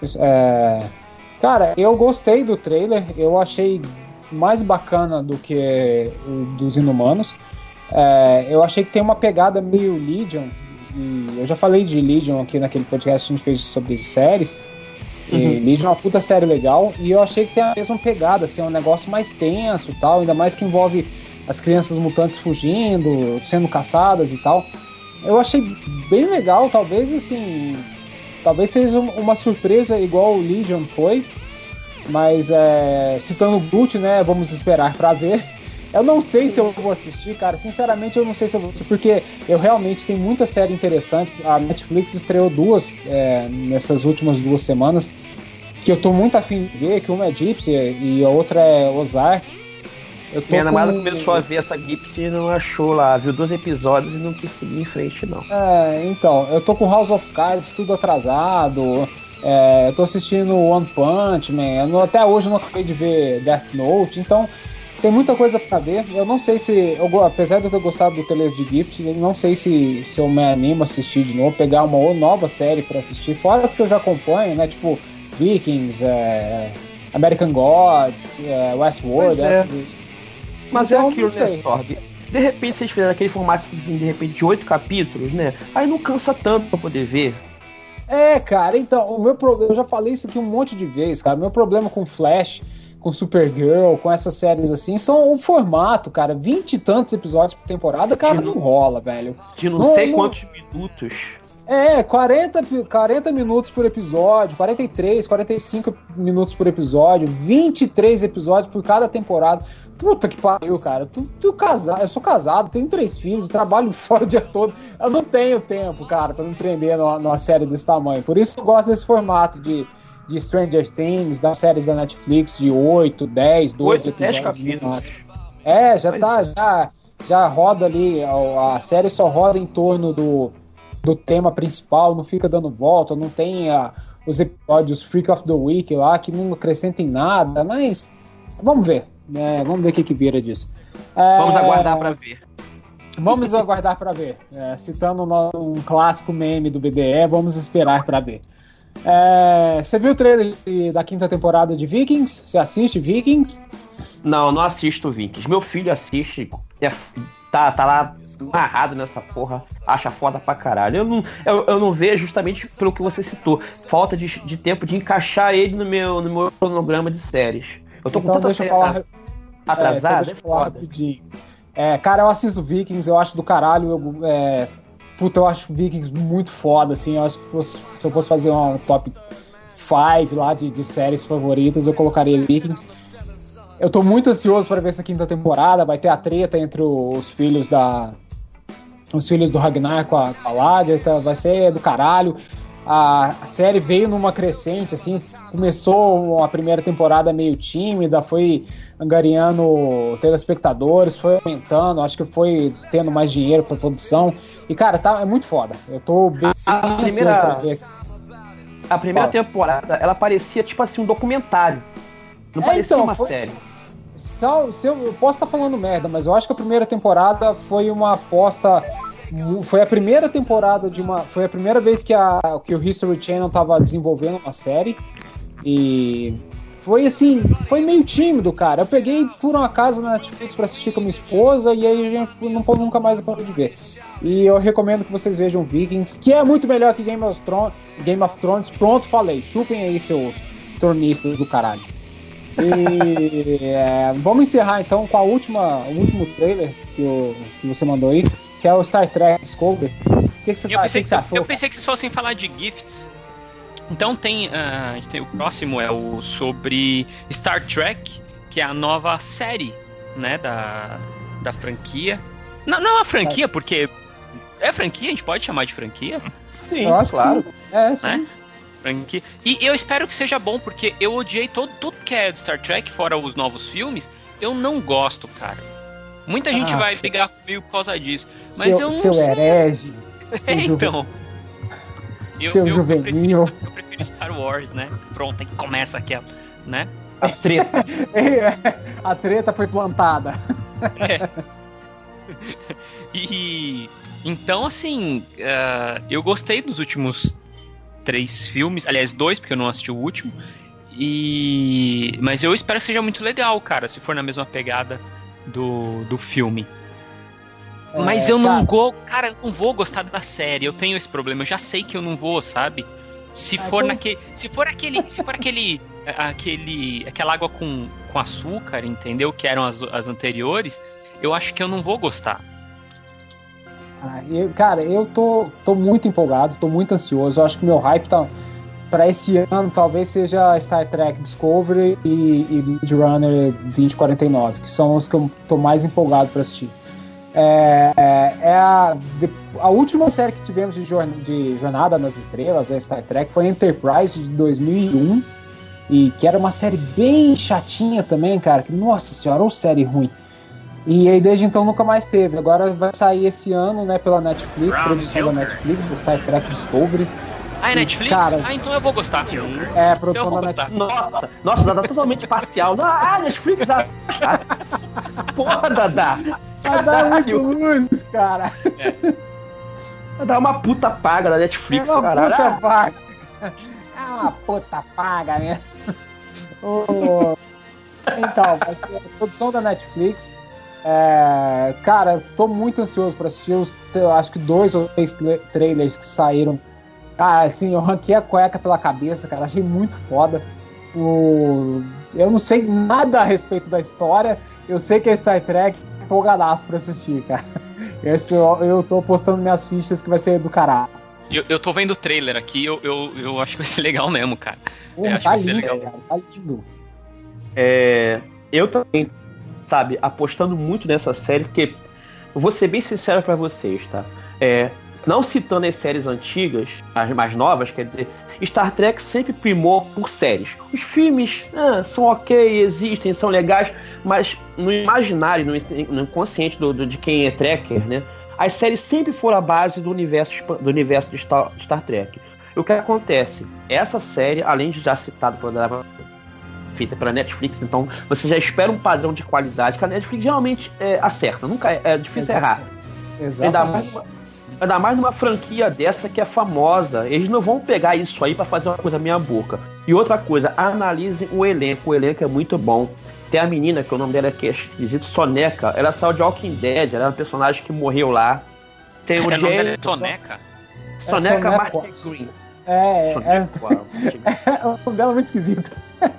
Cara, eu gostei do trailer. Eu achei mais bacana do que o dos Inumanos. Eu achei que tem uma pegada meio Legion, e eu já falei de Legion aqui naquele podcast que a gente fez sobre séries. E Legion é uma puta série legal, e eu achei que tem a mesma pegada, assim, é um negócio mais tenso e tal, ainda mais que envolve as crianças mutantes fugindo, sendo caçadas e tal. Eu achei bem legal, talvez seja uma surpresa igual o Legion foi, mas citando o Groot, né, vamos esperar pra ver. Eu não sei se eu vou assistir, cara. Sinceramente, eu não sei se eu vou assistir, porque eu realmente tenho muita série interessante. A Netflix estreou duas nessas últimas 2 semanas, que eu tô muito afim de ver, que uma é Gypsy e a outra é Ozark. Minha namorada começou a ver essa Gypsy e não achou lá, viu 2 episódios e não quis seguir em frente, não. Então, eu tô com House of Cards tudo atrasado. Eu tô assistindo One Punch Man. Até hoje eu não acabei de ver Death Note, então tem muita coisa pra ver. Eu não sei se, apesar de eu ter gostado do trailer de Gift, não sei se eu me animo a assistir de novo, pegar uma nova série pra assistir, fora as que eu já acompanho, né, tipo Vikings, American Gods, Westworld, essas. Mas então, é aquilo, né, Sorg? De repente vocês fizeram aquele formato assim, de repente de 8 capítulos, né, aí não cansa tanto pra poder ver. Cara, então, o meu problema, eu já falei isso aqui um monte de vezes, cara, meu problema com Flash, com Supergirl, com essas séries assim, são o formato, cara, 20 e tantos episódios por temporada, cara, não rola, velho. De não sei quantos minutos. 40 minutos por episódio, 43, 45 minutos por episódio, 23 episódios por cada temporada. Puta que pariu, cara. Eu sou casado, tenho 3 filhos, trabalho fora o dia todo. Eu não tenho tempo, cara, pra me prender numa série desse tamanho. Por isso eu gosto desse formato de Stranger Things, das séries da Netflix de 8, 10, 12 episódios. 10 capítulos. Já roda ali, a série só roda em torno do tema principal, não fica dando volta, não tem os episódios Freak of the Week lá, que não acrescentem nada, mas vamos ver. Vamos ver o que vira disso. Vamos aguardar pra ver. Vamos aguardar pra ver. Citando um clássico meme do BDE, vamos esperar pra ver. Você viu o trailer da 5ª temporada de Vikings? Você assiste Vikings? Não assisto Vikings. Meu filho assiste, tá lá amarrado nessa porra, acha foda pra caralho. Eu não vejo justamente pelo que você citou. Falta de tempo de encaixar ele no meu cronograma de séries. Eu tô com tanta série atrasada. Deixa eu falar rapidinho. Cara, eu assisto Vikings, eu acho do caralho. Eu acho Vikings muito foda, assim. Eu acho que se eu fosse fazer um top 5 lá de séries favoritas, eu colocaria Vikings. Eu tô muito ansioso para ver essa 5ª temporada. Vai ter a treta entre os filhos do Ragnar com a Ladder, vai ser do caralho. A série veio numa crescente, assim, começou a primeira temporada meio tímida, foi angariando telespectadores, foi aumentando, acho que foi tendo mais dinheiro pra produção. E, cara, é muito foda. Eu tô bem ansioso pra ver. a primeira temporada, ela parecia tipo assim um documentário. Não parecia uma série. Eu posso estar falando merda, mas eu acho que a primeira temporada foi uma aposta. Foi a primeira temporada foi a primeira vez que o History Channel tava desenvolvendo uma série. E foi assim, foi meio tímido, cara. Eu peguei por um acaso na Netflix pra assistir com a minha esposa e aí a gente nunca mais parou de ver. E eu recomendo que vocês vejam Vikings, que é muito melhor que Game of Thrones. Pronto, falei. Chupem aí, seus tornistas do caralho. E vamos encerrar então com o último trailer que você mandou aí, que é o Star Trek Discovery. O que você achou? Eu pensei que vocês fossem falar de Gifts. Então a gente tem o próximo, é o sobre Star Trek, que é a nova série, né, da franquia. Não é uma franquia, porque é franquia, a gente pode chamar de franquia? Sim, eu acho, claro. Sim. Né? Franquia. E eu espero que seja bom, porque eu odiei tudo que é de Star Trek, fora os novos filmes, eu não gosto, cara. Muita gente vai pegar comigo por causa disso, mas eu não sei. Seu herege. Então... Eu prefiro Star Wars, né? Pronto, aí começa aquela, né? A treta. A treta foi plantada. E então, assim, eu gostei dos últimos 3 filmes, aliás, 2, porque eu não assisti o último. Mas eu espero que seja muito legal, cara, se for na mesma pegada do filme. Mas eu não vou gostar da série. Eu tenho esse problema. Eu já sei que eu não vou, sabe? Se for aquela água com açúcar, entendeu? Que eram as anteriores, eu acho que eu não vou gostar. Eu tô muito empolgado, tô muito ansioso. Eu acho que meu hype tá pra esse ano talvez seja Star Trek Discovery e Blade Runner 2049, que são os que eu tô mais empolgado pra assistir. A última série que tivemos de Jornada nas Estrelas, Star Trek, foi Enterprise de 2001, e que era uma série bem chatinha também, cara, que nossa senhora, ou série ruim. E aí desde então nunca mais teve. Agora vai sair esse ano, né, pela Netflix, produção da Netflix, Star Trek Discovery. É Netflix? Cara, então eu vou gostar. Produção da Netflix. Nossa, Dada totalmente parcial. Netflix, porra, Dada. Vai dar muito luz, cara. Vai dar uma puta paga da Netflix, caralho. Puta paga. É uma puta paga, né? Então, vai ser a produção da Netflix. Cara, tô muito ansioso pra assistir acho que 2 ou 3 trailers que saíram. Assim, eu ranquei a cueca pela cabeça, cara, achei muito foda. Eu não sei nada a respeito da história, eu sei que é Star Trek, empolgadaço pra assistir, cara. Eu tô postando minhas fichas que vai ser do caralho. Eu tô vendo o trailer aqui, eu acho que vai ser legal mesmo, cara. Tá lindo, cara, tá lindo. Eu também, sabe, apostando muito nessa série, porque eu vou ser bem sincero pra vocês, tá? Não citando as séries antigas, as mais novas, quer dizer, Star Trek sempre primou por séries. Os filmes são ok, existem, são legais, mas no imaginário, no inconsciente de quem é Trekker, né, as séries sempre foram a base do universo de Star Trek. E o que acontece? Essa série, além de já citado pela feita pela Netflix, então você já espera um padrão de qualidade que a Netflix geralmente acerta, nunca é difícil errar. Exatamente. Ainda mais numa franquia dessa que é famosa. Eles não vão pegar isso aí pra fazer uma coisa meia boca. E outra coisa, analisem o elenco. O elenco é muito bom. Tem a menina, que o nome dela é esquisito, Soneca. Ela saiu de Walking Dead, ela é uma personagem que morreu lá. Tem o James... Soneca? Soneca Martin Green. O nome dela é muito esquisito.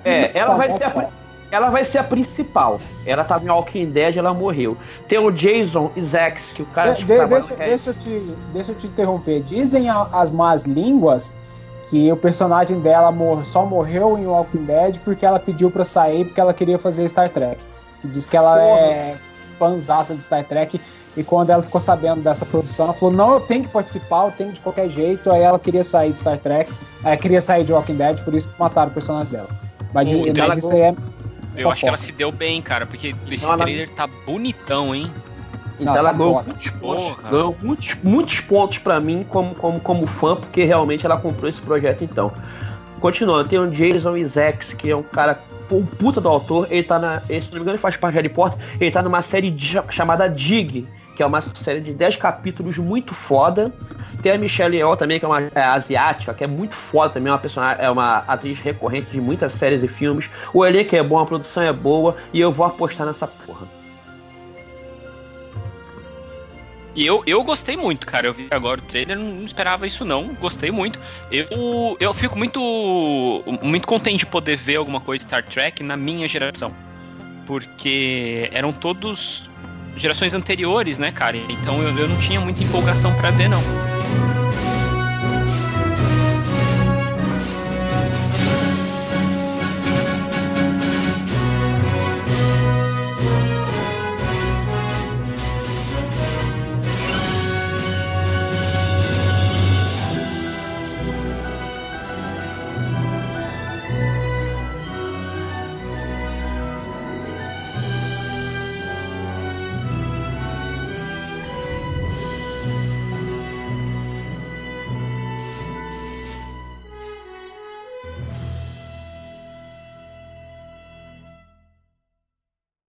Ela vai ser a principal. Ela tava em Walking Dead, ela morreu. Tem o Jason Isaacs, que o cara... Deixa eu te interromper. Dizem as más línguas que o personagem dela só morreu em Walking Dead porque ela pediu pra sair porque ela queria fazer Star Trek. Diz que ela é fanzaça de Star Trek, e quando ela ficou sabendo dessa produção, ela falou, não, eu tenho que participar, eu tenho de qualquer jeito. Aí ela queria sair de Star Trek, queria sair de Walking Dead, por isso que mataram o personagem dela. Mas isso aí eu acho que ela se deu bem, cara, porque esse trailer tá bonitão, hein? Então ela ganhou muitos pontos pra mim como fã, porque realmente ela comprou esse projeto. Então, continuando, tem o Jason Isaacs, que é um cara, um puta do autor. Ele tá se não me engano, ele faz parte de Harry Potter. Ele tá numa série chamada Dig, que é uma série de 10 capítulos muito foda. Tem a Michelle Yeoh também, que é uma asiática, que é muito foda também, é uma atriz recorrente de muitas séries e filmes. O elenco é bom, a produção é boa, e eu vou apostar nessa porra. E eu gostei muito, cara. Eu vi agora o trailer, não esperava isso não. Gostei muito. Eu fico muito contente de poder ver alguma coisa de Star Trek na minha geração. Porque eram todos gerações anteriores, né, cara? Então eu não tinha muita empolgação pra ver, não.